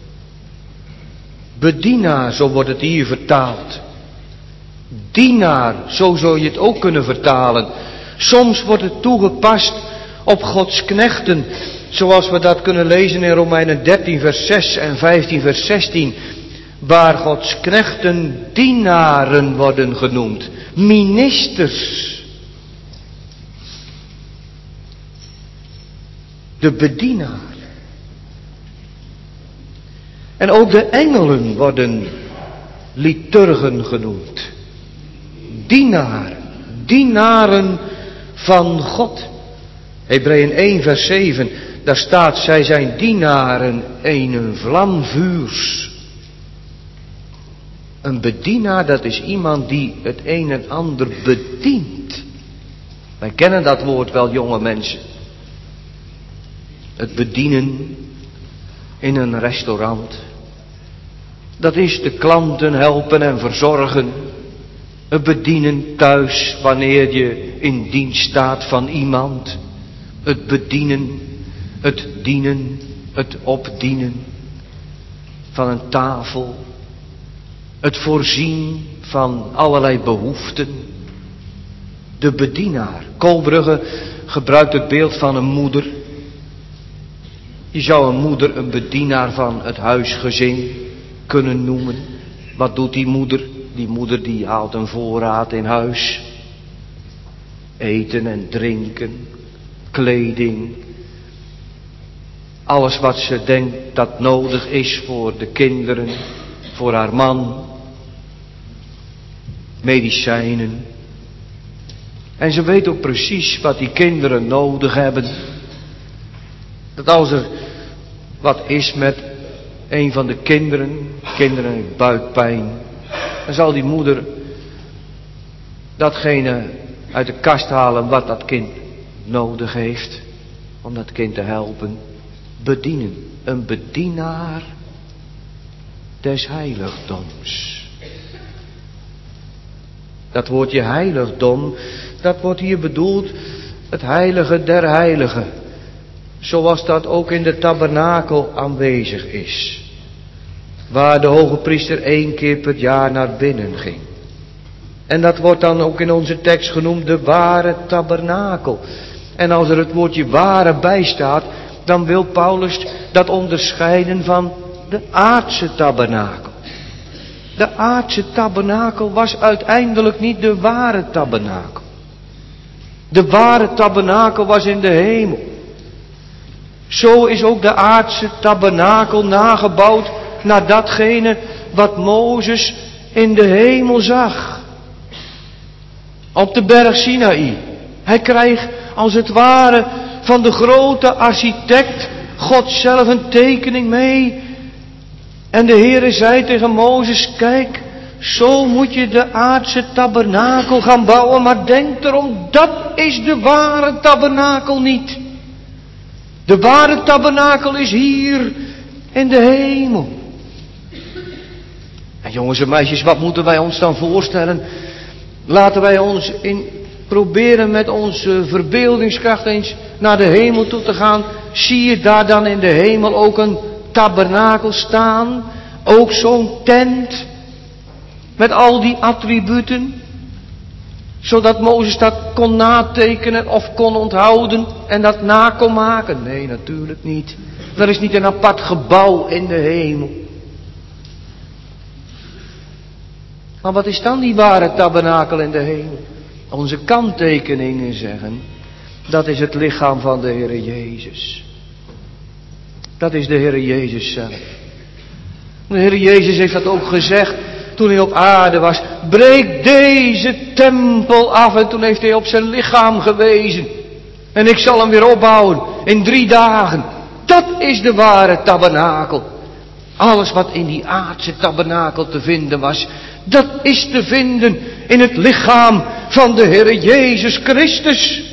[SPEAKER 1] Bedienaar, zo wordt het hier vertaald. Dienaar, zo zou je het ook kunnen vertalen. Soms wordt het toegepast op Gods knechten, zoals we dat kunnen lezen in Romeinen dertien vers zes en vijftien vers zestien, waar Gods knechten dienaren worden genoemd, ministers. De bedienaar. En ook de engelen worden liturgen genoemd. Dienaar, dienaren van God. Hebreeën één vers zeven, daar staat, zij zijn dienaren in een vlam vuurs. Een bedienaar, dat is iemand die het een en ander bedient. Wij kennen dat woord wel, jonge mensen. Het bedienen in een restaurant. Dat is de klanten helpen en verzorgen. Het bedienen thuis wanneer je in dienst staat van iemand. Het bedienen Het dienen, het opdienen van een tafel. Het voorzien van allerlei behoeften. De bedienaar. Kolbrugge gebruikt het beeld van een moeder. Je zou een moeder een bedienaar van het huisgezin kunnen noemen. Wat doet die moeder? Die moeder die haalt een voorraad in huis. Eten en drinken, kleding. Alles wat ze denkt dat nodig is voor de kinderen, voor haar man. Medicijnen. En ze weet ook precies wat die kinderen nodig hebben. Dat als er wat is met een van de kinderen, kinderen heeft buikpijn, dan zal die moeder datgene uit de kast halen wat dat kind nodig heeft, om dat kind te helpen. Bedienen, een bedienaar des heiligdoms. Dat woordje heiligdom, dat wordt hier bedoeld het heilige der heiligen. Zoals dat ook in de tabernakel aanwezig is. Waar de hoge priester één keer per jaar naar binnen ging. En dat wordt dan ook in onze tekst genoemd de ware tabernakel. En als er het woordje ware bij staat, dan wil Paulus dat onderscheiden van de aardse tabernakel. De aardse tabernakel was uiteindelijk niet de ware tabernakel. De ware tabernakel was in de hemel. Zo is ook de aardse tabernakel nagebouwd naar datgene wat Mozes in de hemel zag. Op de berg Sinaï. Hij krijgt als het ware van de grote architect God zelf een tekening mee. En de Heere zei tegen Mozes, kijk, zo moet je de aardse tabernakel gaan bouwen. Maar denk erom, dat is de ware tabernakel niet. De ware tabernakel is hier in de hemel. En jongens en meisjes, wat moeten wij ons dan voorstellen? Laten wij ons in, proberen met onze verbeeldingskracht eens naar de hemel toe te gaan. Zie je daar dan in de hemel ook een tabernakel staan? Ook zo'n tent met al die attributen? Zodat Mozes dat kon natekenen of kon onthouden en dat na kon maken? Nee, natuurlijk niet. Er is niet een apart gebouw in de hemel. Maar wat is dan die ware tabernakel in de hemel? Onze kanttekeningen zeggen, dat is het lichaam van de Heere Jezus. Dat is de Heere Jezus zelf. De Heere Jezus heeft dat ook gezegd toen hij op aarde was. Breek deze tempel af. En toen heeft hij op zijn lichaam gewezen. En ik zal hem weer opbouwen in drie dagen. Dat is de ware tabernakel. Alles wat in die aardse tabernakel te vinden was, dat is te vinden in het lichaam van de Heere Jezus Christus.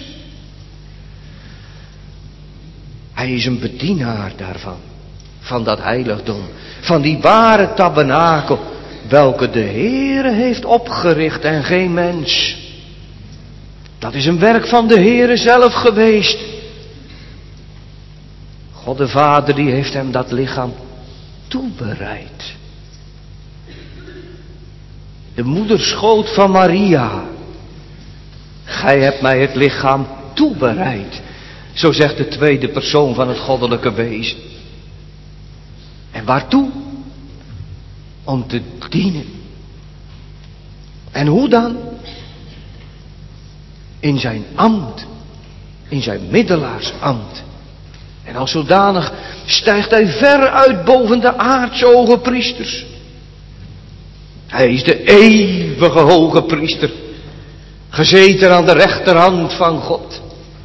[SPEAKER 1] Hij is een bedienaar daarvan. Van dat heiligdom. Van die ware tabernakel. Welke de Heere heeft opgericht en geen mens. Dat is een werk van de Heere zelf geweest. God de Vader die heeft hem dat lichaam toebereid. De moederschoot van Maria. Gij hebt mij het lichaam toebereid. Zo zegt de tweede persoon van het goddelijke wezen. En waartoe? Om te dienen. En hoe dan? In zijn ambt. In zijn middelaarsambt. En als zodanig stijgt hij ver uit boven de aardse hoge priesters. Hij is de eeuwige hoge priester. Gezeten aan de rechterhand van God.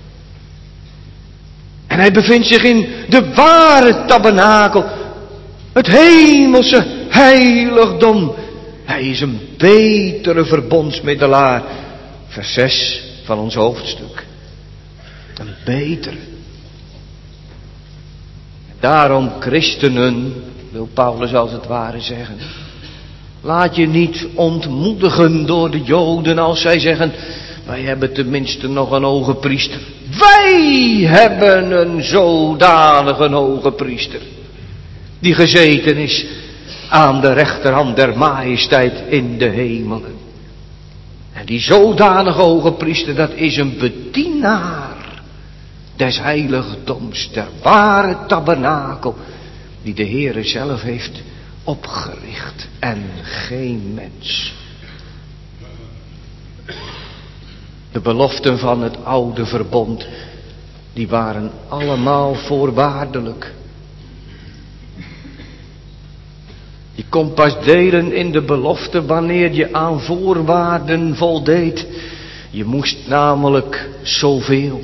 [SPEAKER 1] En hij bevindt zich in de ware tabernakel. Het hemelse heiligdom. Hij is een betere verbondsmiddelaar. Vers zes van ons hoofdstuk. Een betere. Daarom christenen, wil Paulus als het ware zeggen. Laat je niet ontmoedigen door de Joden als zij zeggen, wij hebben tenminste nog een hoge priester. Wij hebben een zodanige hoge priester. Die gezeten is aan de rechterhand der majesteit in de hemelen. En die zodanige hoge priester, dat is een bedienaar des heiligdoms, der ware tabernakel, die de Heere zelf heeft opgericht en geen mens. De beloften van het oude verbond, die waren allemaal voorwaardelijk. Je kon pas delen in de belofte wanneer je aan voorwaarden voldeed. Je moest namelijk zoveel.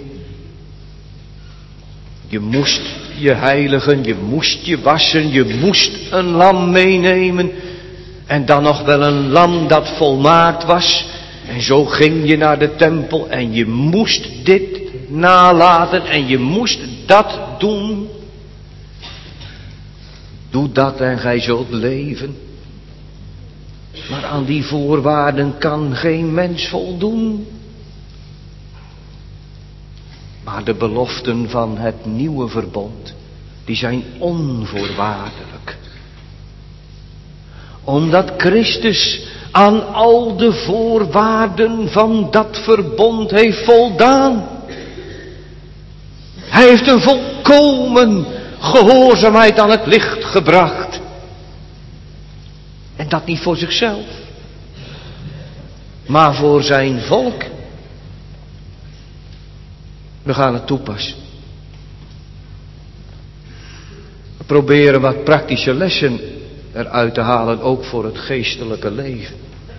[SPEAKER 1] Je moest je heiligen, je moest je wassen, je moest een lam meenemen. En dan nog wel een lam dat volmaakt was. En zo ging je naar de tempel en je moest dit nalaten en je moest dat doen. Doe dat en gij zult leven. Maar aan die voorwaarden kan geen mens voldoen. Maar de beloften van het nieuwe verbond, die zijn onvoorwaardelijk. Omdat Christus aan al de voorwaarden van dat verbond heeft voldaan. Hij heeft een volkomen gehoorzaamheid aan het licht gebracht. En dat niet voor zichzelf, maar voor zijn volk. We gaan het toepassen. We proberen wat praktische lessen eruit te halen, ook voor het geestelijke leven.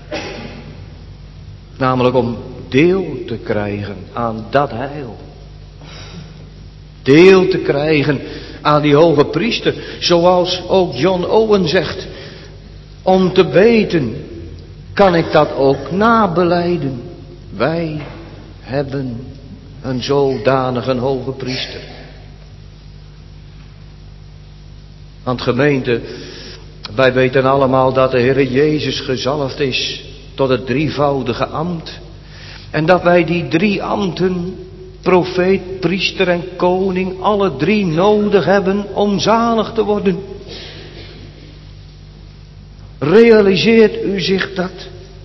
[SPEAKER 1] Namelijk om deel te krijgen aan dat heil. Deel te krijgen aan die hoge priester, zoals ook John Owen zegt. Om te weten, kan ik dat ook nabelijden. Wij hebben een zodanige hoge priester. Want gemeente, wij weten allemaal dat de Heer Jezus gezalfd is tot het drievoudige ambt. En dat wij die drie ambten, profeet, priester en koning, alle drie nodig hebben om zalig te worden. Realiseert u zich dat?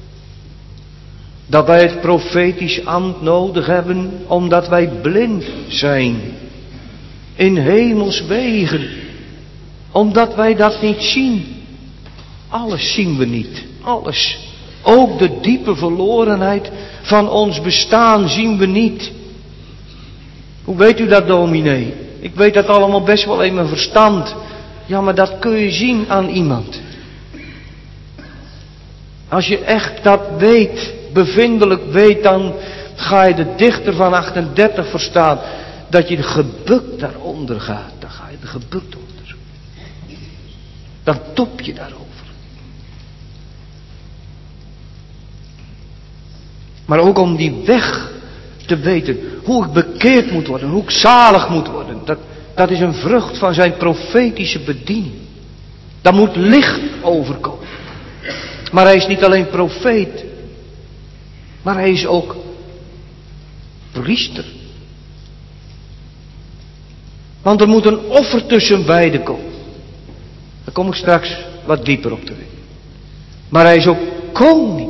[SPEAKER 1] Dat wij het profetisch ambt nodig hebben, omdat wij blind zijn in hemels wegen. Omdat wij dat niet zien. Alles zien we niet. Alles. Ook de diepe verlorenheid van ons bestaan zien we niet. Hoe weet u dat, dominee? Ik weet dat allemaal best wel in mijn verstand. Ja, maar dat kun je zien aan iemand. Als je echt dat weet, bevindelijk weet, dan ga je de dichter van achtendertig verstaan. Dat je gebukt daaronder gaat. Dan ga je er gebukt onder. Dan top je daarover. Maar ook om die weg te weten. Hoe ik bekeerd moet worden. Hoe ik zalig moet worden. Dat, dat is een vrucht van zijn profetische bediening. Daar moet licht overkomen. Maar hij is niet alleen profeet. Maar hij is ook priester. Want er moet een offer tussen beiden komen. Daar kom ik straks wat dieper op te weten. Maar hij is ook koning.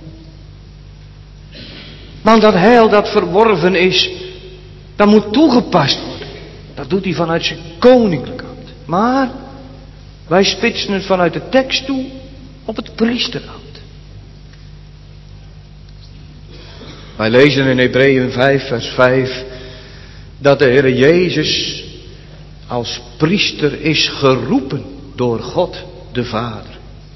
[SPEAKER 1] Want dat heil dat verworven is, dat moet toegepast worden. Dat doet hij vanuit zijn koninklijke hand. Maar wij spitsen het vanuit de tekst toe op het priesterambt. Wij lezen in Hebreeën vijf vers vijf dat de Heer Jezus als priester is geroepen door God de Vader.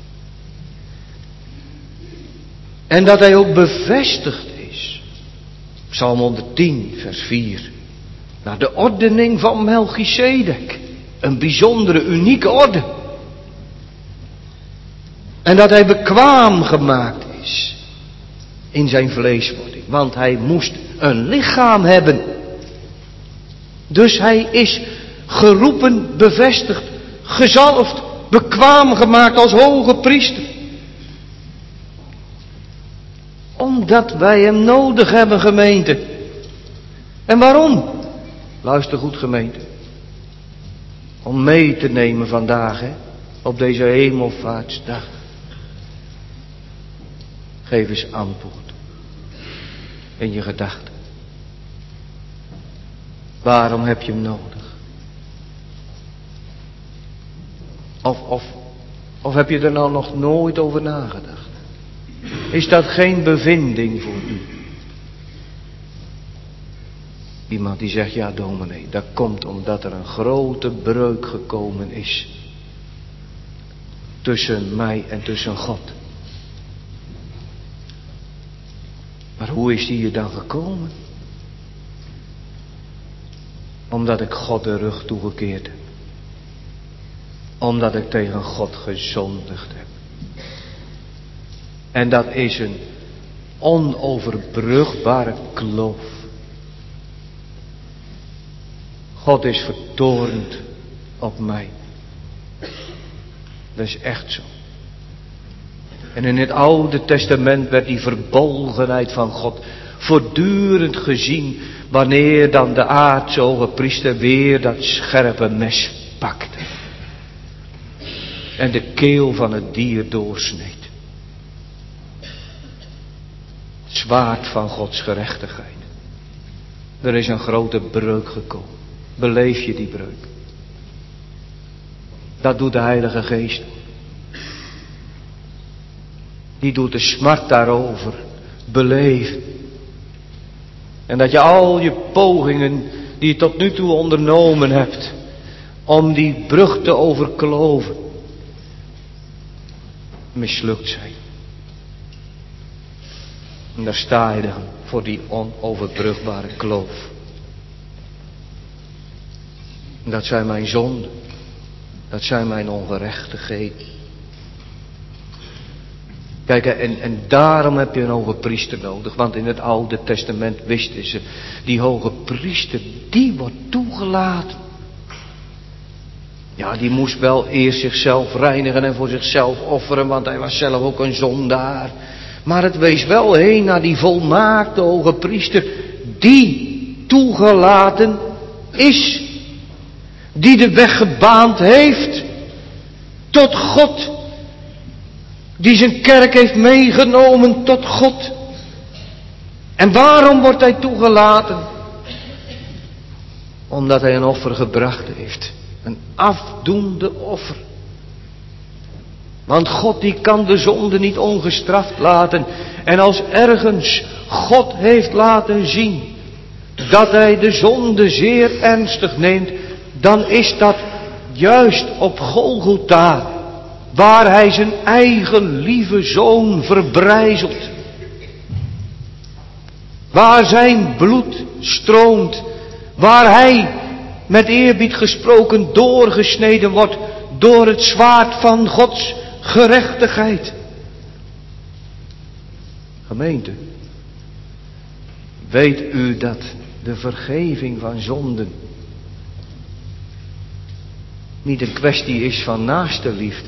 [SPEAKER 1] En dat hij ook bevestigd is. Psalm honderdtien vers vier. Naar de ordening van Melchizedek. Een bijzondere, unieke orde. En dat hij bekwaam gemaakt is in zijn vleeswording. Want hij moest een lichaam hebben. Dus hij is geroepen, bevestigd, gezalfd, bekwaam gemaakt als hoge priester. Omdat wij hem nodig hebben, gemeente. En waarom? Luister goed, gemeente. Om mee te nemen vandaag, hè, op deze hemelvaartsdag. Geef eens antwoord in je gedachten. Waarom heb je hem nodig? Of, of, of heb je er nou nog nooit over nagedacht? Is dat geen bevinding voor u? Iemand die zegt, ja dominee, dat komt omdat er een grote breuk gekomen is. Tussen mij en tussen God. Maar hoe is die hier dan gekomen? Omdat ik God de rug toegekeerd heb. Omdat ik tegen God gezondigd heb. En dat is een onoverbrugbare kloof. God is vertoornd op mij. Dat is echt zo. En in het Oude Testament werd die verbolgenheid van God voortdurend gezien, wanneer dan de aardse hoge priester weer dat scherpe mes pakte. En de keel van het dier doorsneed. Het zwaard van Gods gerechtigheid. Er is een grote breuk gekomen. Beleef je die breuk? Dat doet de Heilige Geest. Die doet de smart daarover beleven. En dat je al je pogingen die je tot nu toe ondernomen hebt om die brug te overkloven, mislukt zijn. En daar sta je dan voor die onoverbrugbare kloof. En dat zijn mijn zonden. Dat zijn mijn ongerechtigheden. Kijk, en, en daarom heb je een hoge priester nodig. Want in het Oude Testament wisten ze, die hoge priester, die wordt toegelaten. Ja, die moest wel eerst zichzelf reinigen en voor zichzelf offeren, want hij was zelf ook een zondaar. Maar het wees wel heen naar die volmaakte hoge priester, die toegelaten is. Die de weg gebaand heeft tot God. Die zijn kerk heeft meegenomen tot God. En waarom wordt hij toegelaten? Omdat hij een offer gebracht heeft. Een afdoende offer. Want God die kan de zonde niet ongestraft laten. En als ergens God heeft laten zien dat hij de zonde zeer ernstig neemt, dan is dat juist op Golgotha, waar hij zijn eigen lieve zoon verbrijzelt. Waar zijn bloed stroomt, waar hij met eerbied gesproken doorgesneden wordt door het zwaard van Gods gerechtigheid. Gemeente, weet u dat de vergeving van zonden niet een kwestie is van naaste liefde?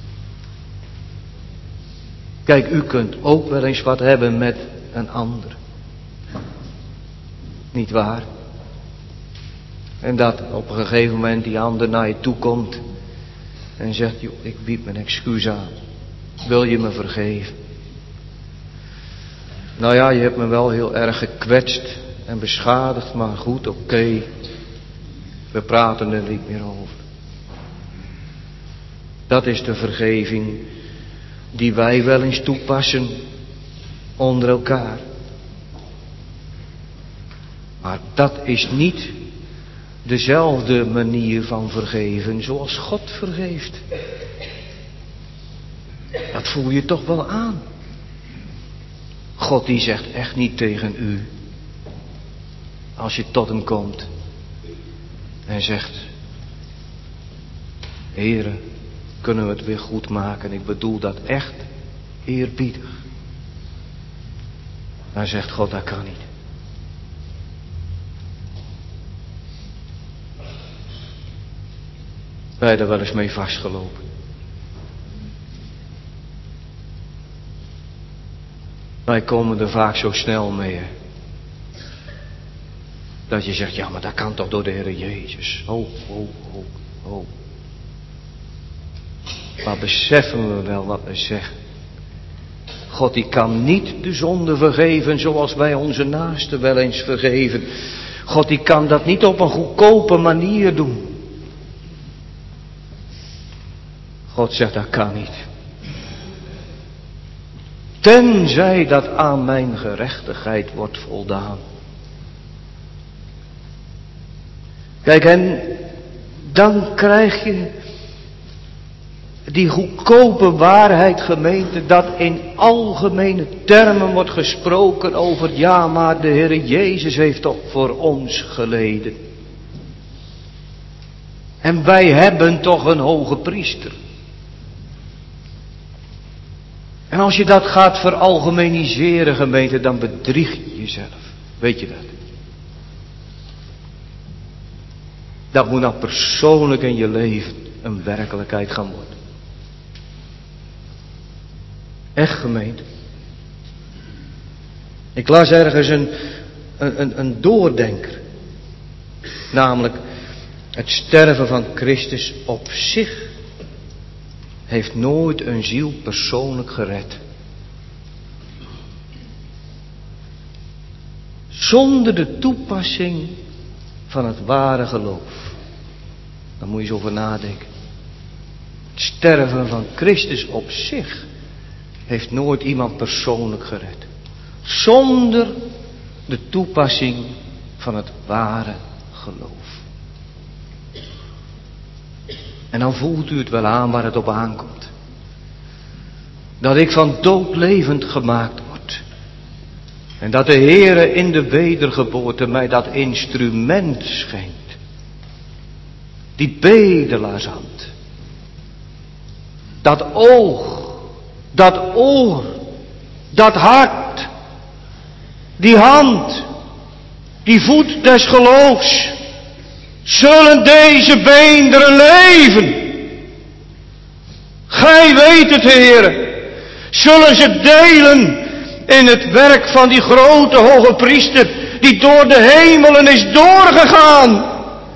[SPEAKER 1] Kijk, u kunt ook wel eens wat hebben met een ander. Niet waar? En dat op een gegeven moment die ander naar je toe komt en zegt, joh, ik bied mijn excuus aan. Wil je me vergeven? Nou ja, je hebt me wel heel erg gekwetst en beschadigd, maar goed, oké. Okay. We praten er niet meer over. Dat is de vergeving die wij wel eens toepassen onder elkaar. Maar dat is niet dezelfde manier van vergeven zoals God vergeeft. Dat voel je toch wel aan. God die zegt echt niet tegen u, als je tot hem komt en zegt, Heere, kunnen we het weer goed maken? Ik bedoel dat echt eerbiedig. Dan zegt God, dat kan niet. Ben je er wel eens mee vastgelopen? Wij komen er vaak zo snel mee. Hè? Dat je zegt, ja, maar dat kan toch door de Heer Jezus. Oh, oh, oh, oh. Maar beseffen we wel wat we zeggen? God die kan niet de zonde vergeven zoals wij onze naasten wel eens vergeven. God die kan dat niet op een goedkope manier doen. God zegt dat kan niet. Tenzij dat aan mijn gerechtigheid wordt voldaan. Kijk, en dan krijg je die goedkope waarheid, gemeente, dat in algemene termen wordt gesproken over, ja, maar de Heer Jezus heeft toch voor ons geleden. En wij hebben toch een hoge priester. En als je dat gaat veralgemeniseren, gemeente, dan bedrieg je jezelf. Weet je dat? Dat moet nou persoonlijk in je leven een werkelijkheid gaan worden. Echt, gemeente. Ik las ergens een, een, een doordenker. Namelijk, het sterven van Christus op zich heeft nooit een ziel persoonlijk gered. Zonder de toepassing van het ware geloof. Daar moet je eens over nadenken. Het sterven van Christus op zich heeft nooit iemand persoonlijk gered. Zonder de toepassing van het ware geloof. En dan voelt u het wel aan waar het op aankomt. Dat ik van dood levend gemaakt word. En dat de Heere in de wedergeboorte mij dat instrument schenkt. Die bedelaarshand. Dat oog. Dat oor. Dat hart. Die hand. Die voet des geloofs. Zullen deze beenderen leven? Gij weet het, Heere. Zullen ze delen in het werk van die grote hoge priester die door de hemelen is doorgegaan?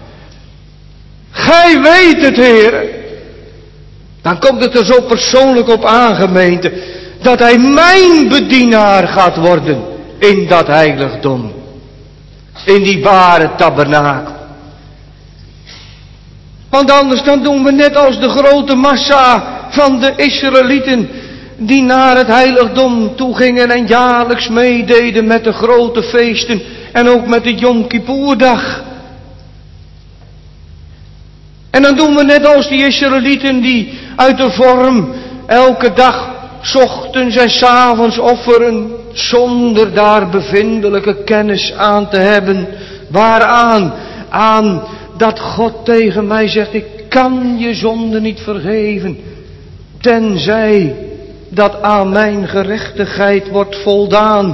[SPEAKER 1] Gij weet het, Heere. Dan komt het er zo persoonlijk op aan, gemeente, dat hij mijn bedienaar gaat worden in dat heiligdom. In die ware tabernakel. Want anders dan doen we net als de grote massa van de Israëlieten die naar het heiligdom toe gingen en jaarlijks meededen met de grote feesten en ook met de Yom Kippurdag. En dan doen we net als die Israëlieten die uit de vorm elke dag 's ochtends en 's avonds offeren zonder daar bevindelijke kennis aan te hebben. Waaraan? Aan dat God tegen mij zegt, ik kan je zonde niet vergeven, tenzij dat aan mijn gerechtigheid wordt voldaan.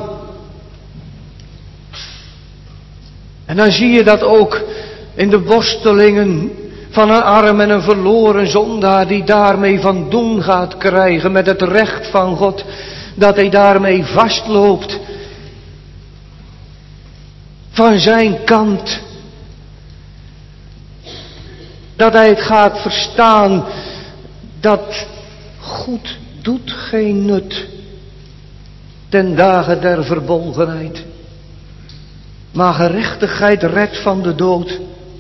[SPEAKER 1] En dan zie je dat ook in de worstelingen van een arm en een verloren zondaar die daarmee van doen gaat krijgen met het recht van God, dat hij daarmee vastloopt van zijn kant. Dat hij het gaat verstaan dat goed doet geen nut ten dagen der verbolgenheid, maar gerechtigheid redt van de dood.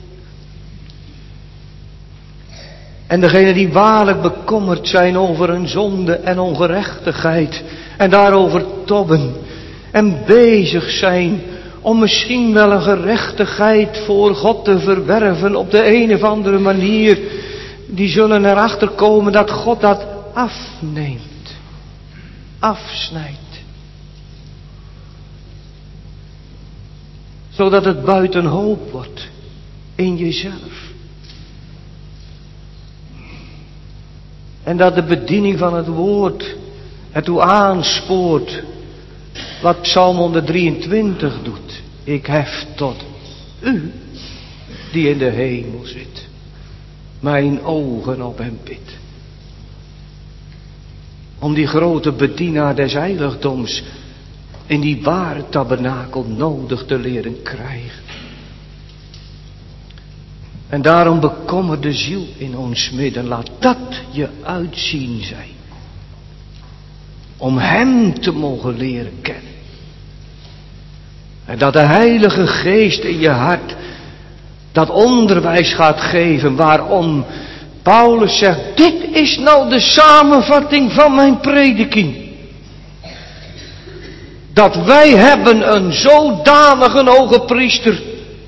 [SPEAKER 1] En degenen die waarlijk bekommerd zijn over hun zonde en ongerechtigheid en daarover tobben en bezig zijn om misschien wel een gerechtigheid voor God te verwerven op de een of andere manier, die zullen erachter komen dat God dat afneemt, afsnijdt. Zodat het buiten hoop wordt in jezelf. En dat de bediening van het woord ertoe aanspoort wat Psalm honderddrieëntwintig doet. Ik hef tot u die in de hemel zit mijn ogen op hem bid. Om die grote bedienaar des heiligdoms in die ware tabernakel nodig te leren krijgen. En daarom bekommer de ziel in ons midden. Laat dat je uitzien zijn. Om hem te mogen leren kennen. En dat de Heilige Geest in je hart dat onderwijs gaat geven waarom Paulus zegt, dit is nou de samenvatting van mijn prediking. Dat wij hebben een zodanige hoge priester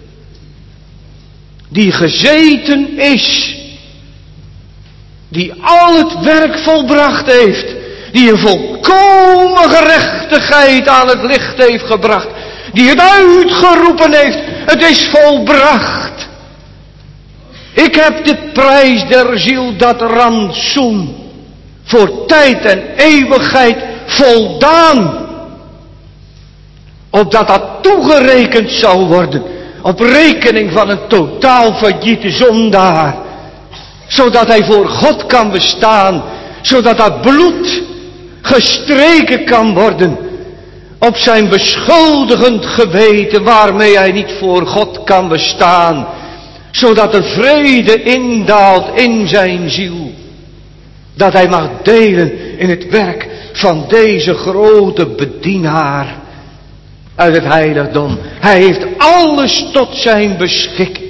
[SPEAKER 1] die gezeten is, die al het werk volbracht heeft, die een volkomen gerechtigheid aan het licht heeft gebracht, die het uitgeroepen heeft, het is volbracht. Ik heb de prijs der ziel, dat rantsoen, voor tijd en eeuwigheid voldaan. Opdat dat toegerekend zou worden, op rekening van een totaal failliete zondaar. Zodat hij voor God kan bestaan, zodat dat bloed gestreken kan worden op zijn beschuldigend geweten, waarmee hij niet voor God kan bestaan. Zodat er vrede indaalt in zijn ziel. Dat hij mag delen in het werk van deze grote bedienaar uit het heiligdom. Hij heeft alles tot zijn beschikking.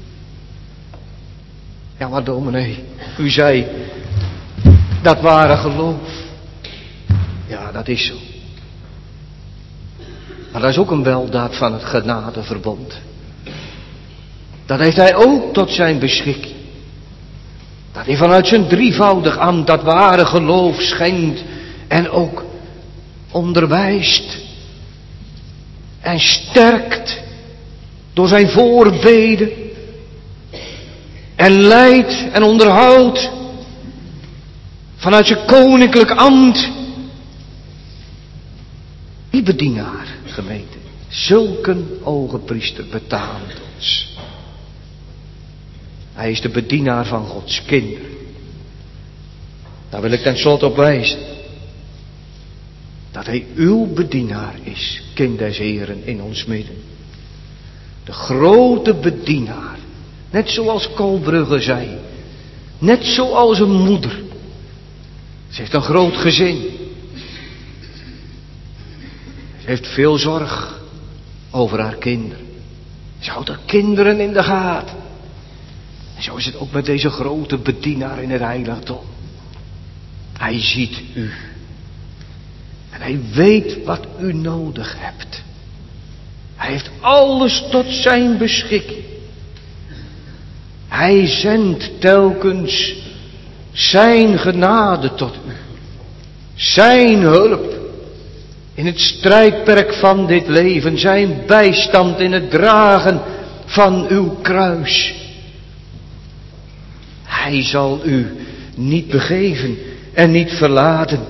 [SPEAKER 1] Ja, maar dominee, u zei, dat ware geloof. Ja, dat is zo. Maar dat is ook een weldaad van het genadeverbond. Dat heeft hij ook tot zijn beschikking. Dat hij vanuit zijn drievoudig ambt dat ware geloof schenkt en ook onderwijst en sterkt door zijn voorbeden en leidt en onderhoudt vanuit zijn koninklijk ambt. Die bedienaar, gemeente, zulke hoge priester betaamt ons. Hij is de bedienaar van Gods kinderen. Daar wil ik tenslotte op wijzen. Dat hij uw bedienaar is, kind des Heren in ons midden. De grote bedienaar. Net zoals Kolbrugge zei. Net zoals een moeder. Ze heeft een groot gezin. Ze heeft veel zorg over haar kinderen. Ze houdt haar kinderen in de gaten. En zo is het ook met deze grote bedienaar in het heiligdom. Hij ziet u. En hij weet wat u nodig hebt. Hij heeft alles tot zijn beschikking. Hij zendt telkens zijn genade tot u. Zijn hulp in het strijdperk van dit leven. Zijn bijstand in het dragen van uw kruis. Hij zal u niet begeven en niet verlaten.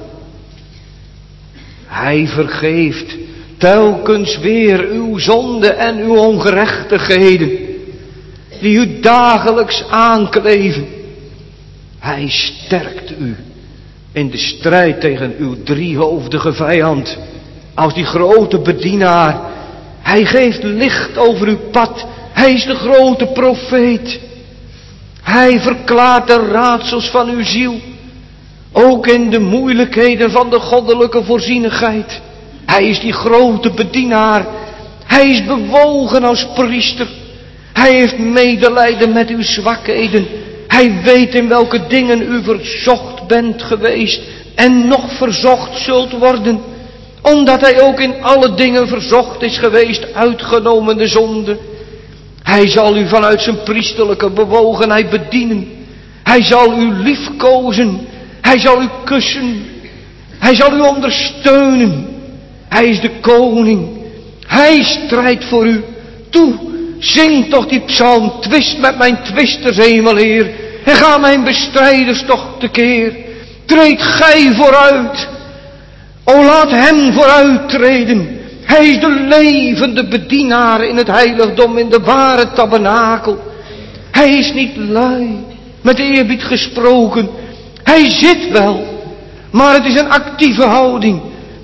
[SPEAKER 1] Hij vergeeft telkens weer uw zonde en uw ongerechtigheden, die u dagelijks aankleven. Hij sterkt u in de strijd tegen uw driehoofdige vijand, als die grote bedienaar. Hij geeft licht over uw pad. Hij is de grote profeet. Hij verklaart de raadsels van uw ziel. Ook in de moeilijkheden van de goddelijke voorzienigheid. Hij is die grote bedienaar. Hij is bewogen als priester. Hij heeft medelijden met uw zwakheden. Hij weet in welke dingen u verzocht bent geweest en nog verzocht zult worden. Omdat hij ook in alle dingen verzocht is geweest, uitgenomen de zonde. Hij zal u vanuit zijn priesterlijke bewogenheid bedienen. Hij zal u liefkozen. Hij zal u kussen. Hij zal u ondersteunen. Hij is de koning. Hij strijdt voor u. Toe, zing toch die psalm. Twist met mijn twisters, hemelheer. En ga mijn bestrijders toch tekeer. Treed gij vooruit. O, laat hem vooruit treden. Hij is de levende bedienaar in het heiligdom, in de ware tabernakel. Hij is niet lui, met eerbied gesproken. Hij zit wel, maar het is een actieve houding.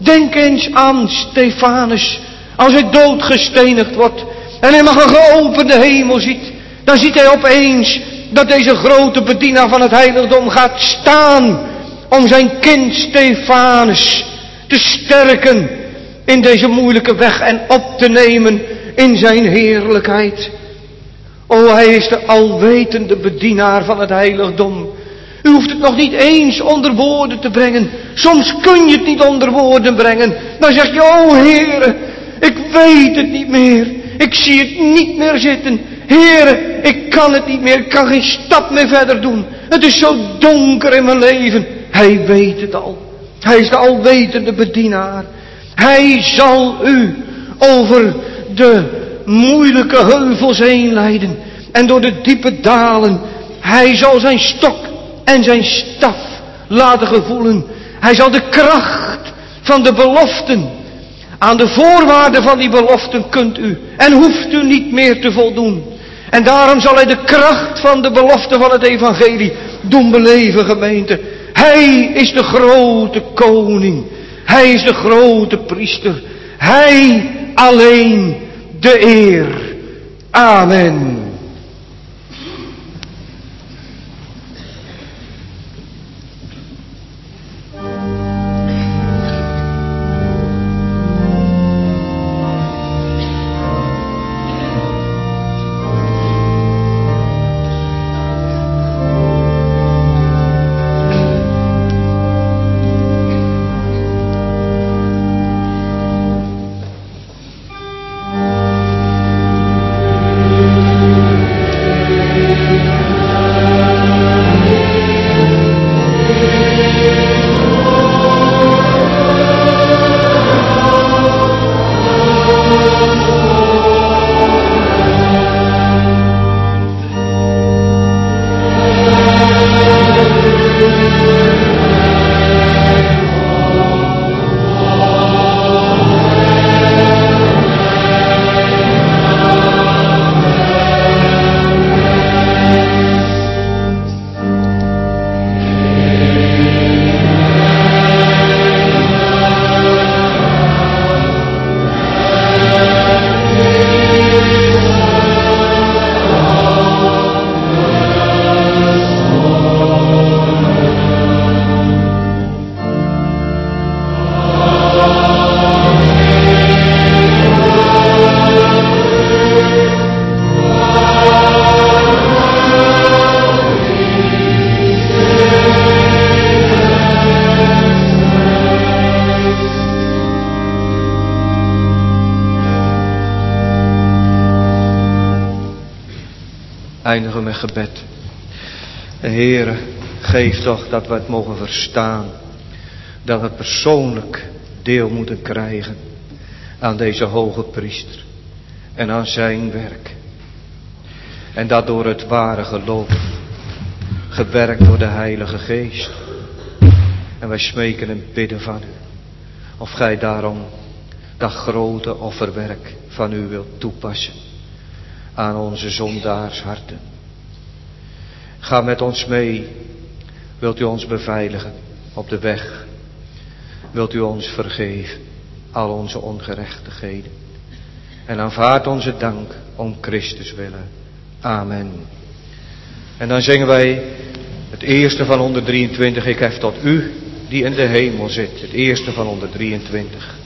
[SPEAKER 1] Denk eens aan Stefanus. Als hij doodgestenigd wordt en hij mag een geopende hemel ziet, dan ziet hij opeens dat deze grote bedienaar van het heiligdom gaat staan om zijn kind Stefanus te sterken in deze moeilijke weg en op te nemen in zijn heerlijkheid. O, hij is de alwetende bedienaar van het heiligdom. U hoeft het nog niet eens onder woorden te brengen. Soms kun je het niet onder woorden brengen. Dan zeg je, o Heere, ik weet het niet meer. Ik zie het niet meer zitten. Heere, ik kan het niet meer. Ik kan geen stap meer verder doen. Het is zo donker in mijn leven. Hij weet het al. Hij is de alwetende bedienaar. Hij zal u over de moeilijke heuvels heen leiden. En door de diepe dalen. Hij zal zijn stok en zijn staf laten gevoelen. Hij zal de kracht van de beloften. Aan de voorwaarden van die beloften kunt u en hoeft u niet meer te voldoen. En daarom zal hij de kracht van de belofte van het evangelie doen beleven, gemeente. Hij is de grote koning. Hij is de grote priester. Hij alleen de eer. Amen. Eindigen met gebed. Heere, geef toch dat we het mogen verstaan. Dat we persoonlijk deel moeten krijgen aan deze hoge priester. En aan zijn werk. En dat door het ware geloof. Gewerkt door de Heilige Geest. En wij smeken en bidden van u. Of gij daarom dat grote offerwerk van u wilt toepassen. Aan onze zondaarsharten. Ga met ons mee. Wilt u ons beveiligen op de weg. Wilt u ons vergeven al onze ongerechtigheden. En aanvaard onze dank om Christus willen. Amen. En dan zingen wij het eerste van honderddrieëntwintig. Ik hef tot u die in de hemel zit. Het eerste van honderddrieëntwintig.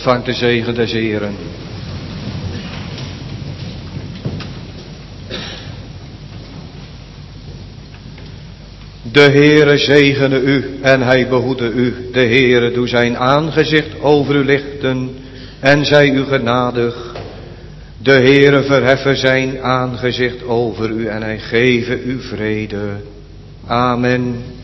[SPEAKER 1] Ontvangt de zegen des Heeren. De Heere zegene u en hij behoede u. De Heere doe zijn aangezicht over u lichten en zij u genadig. De Heere verheffen zijn aangezicht over u en hij geve u vrede. Amen.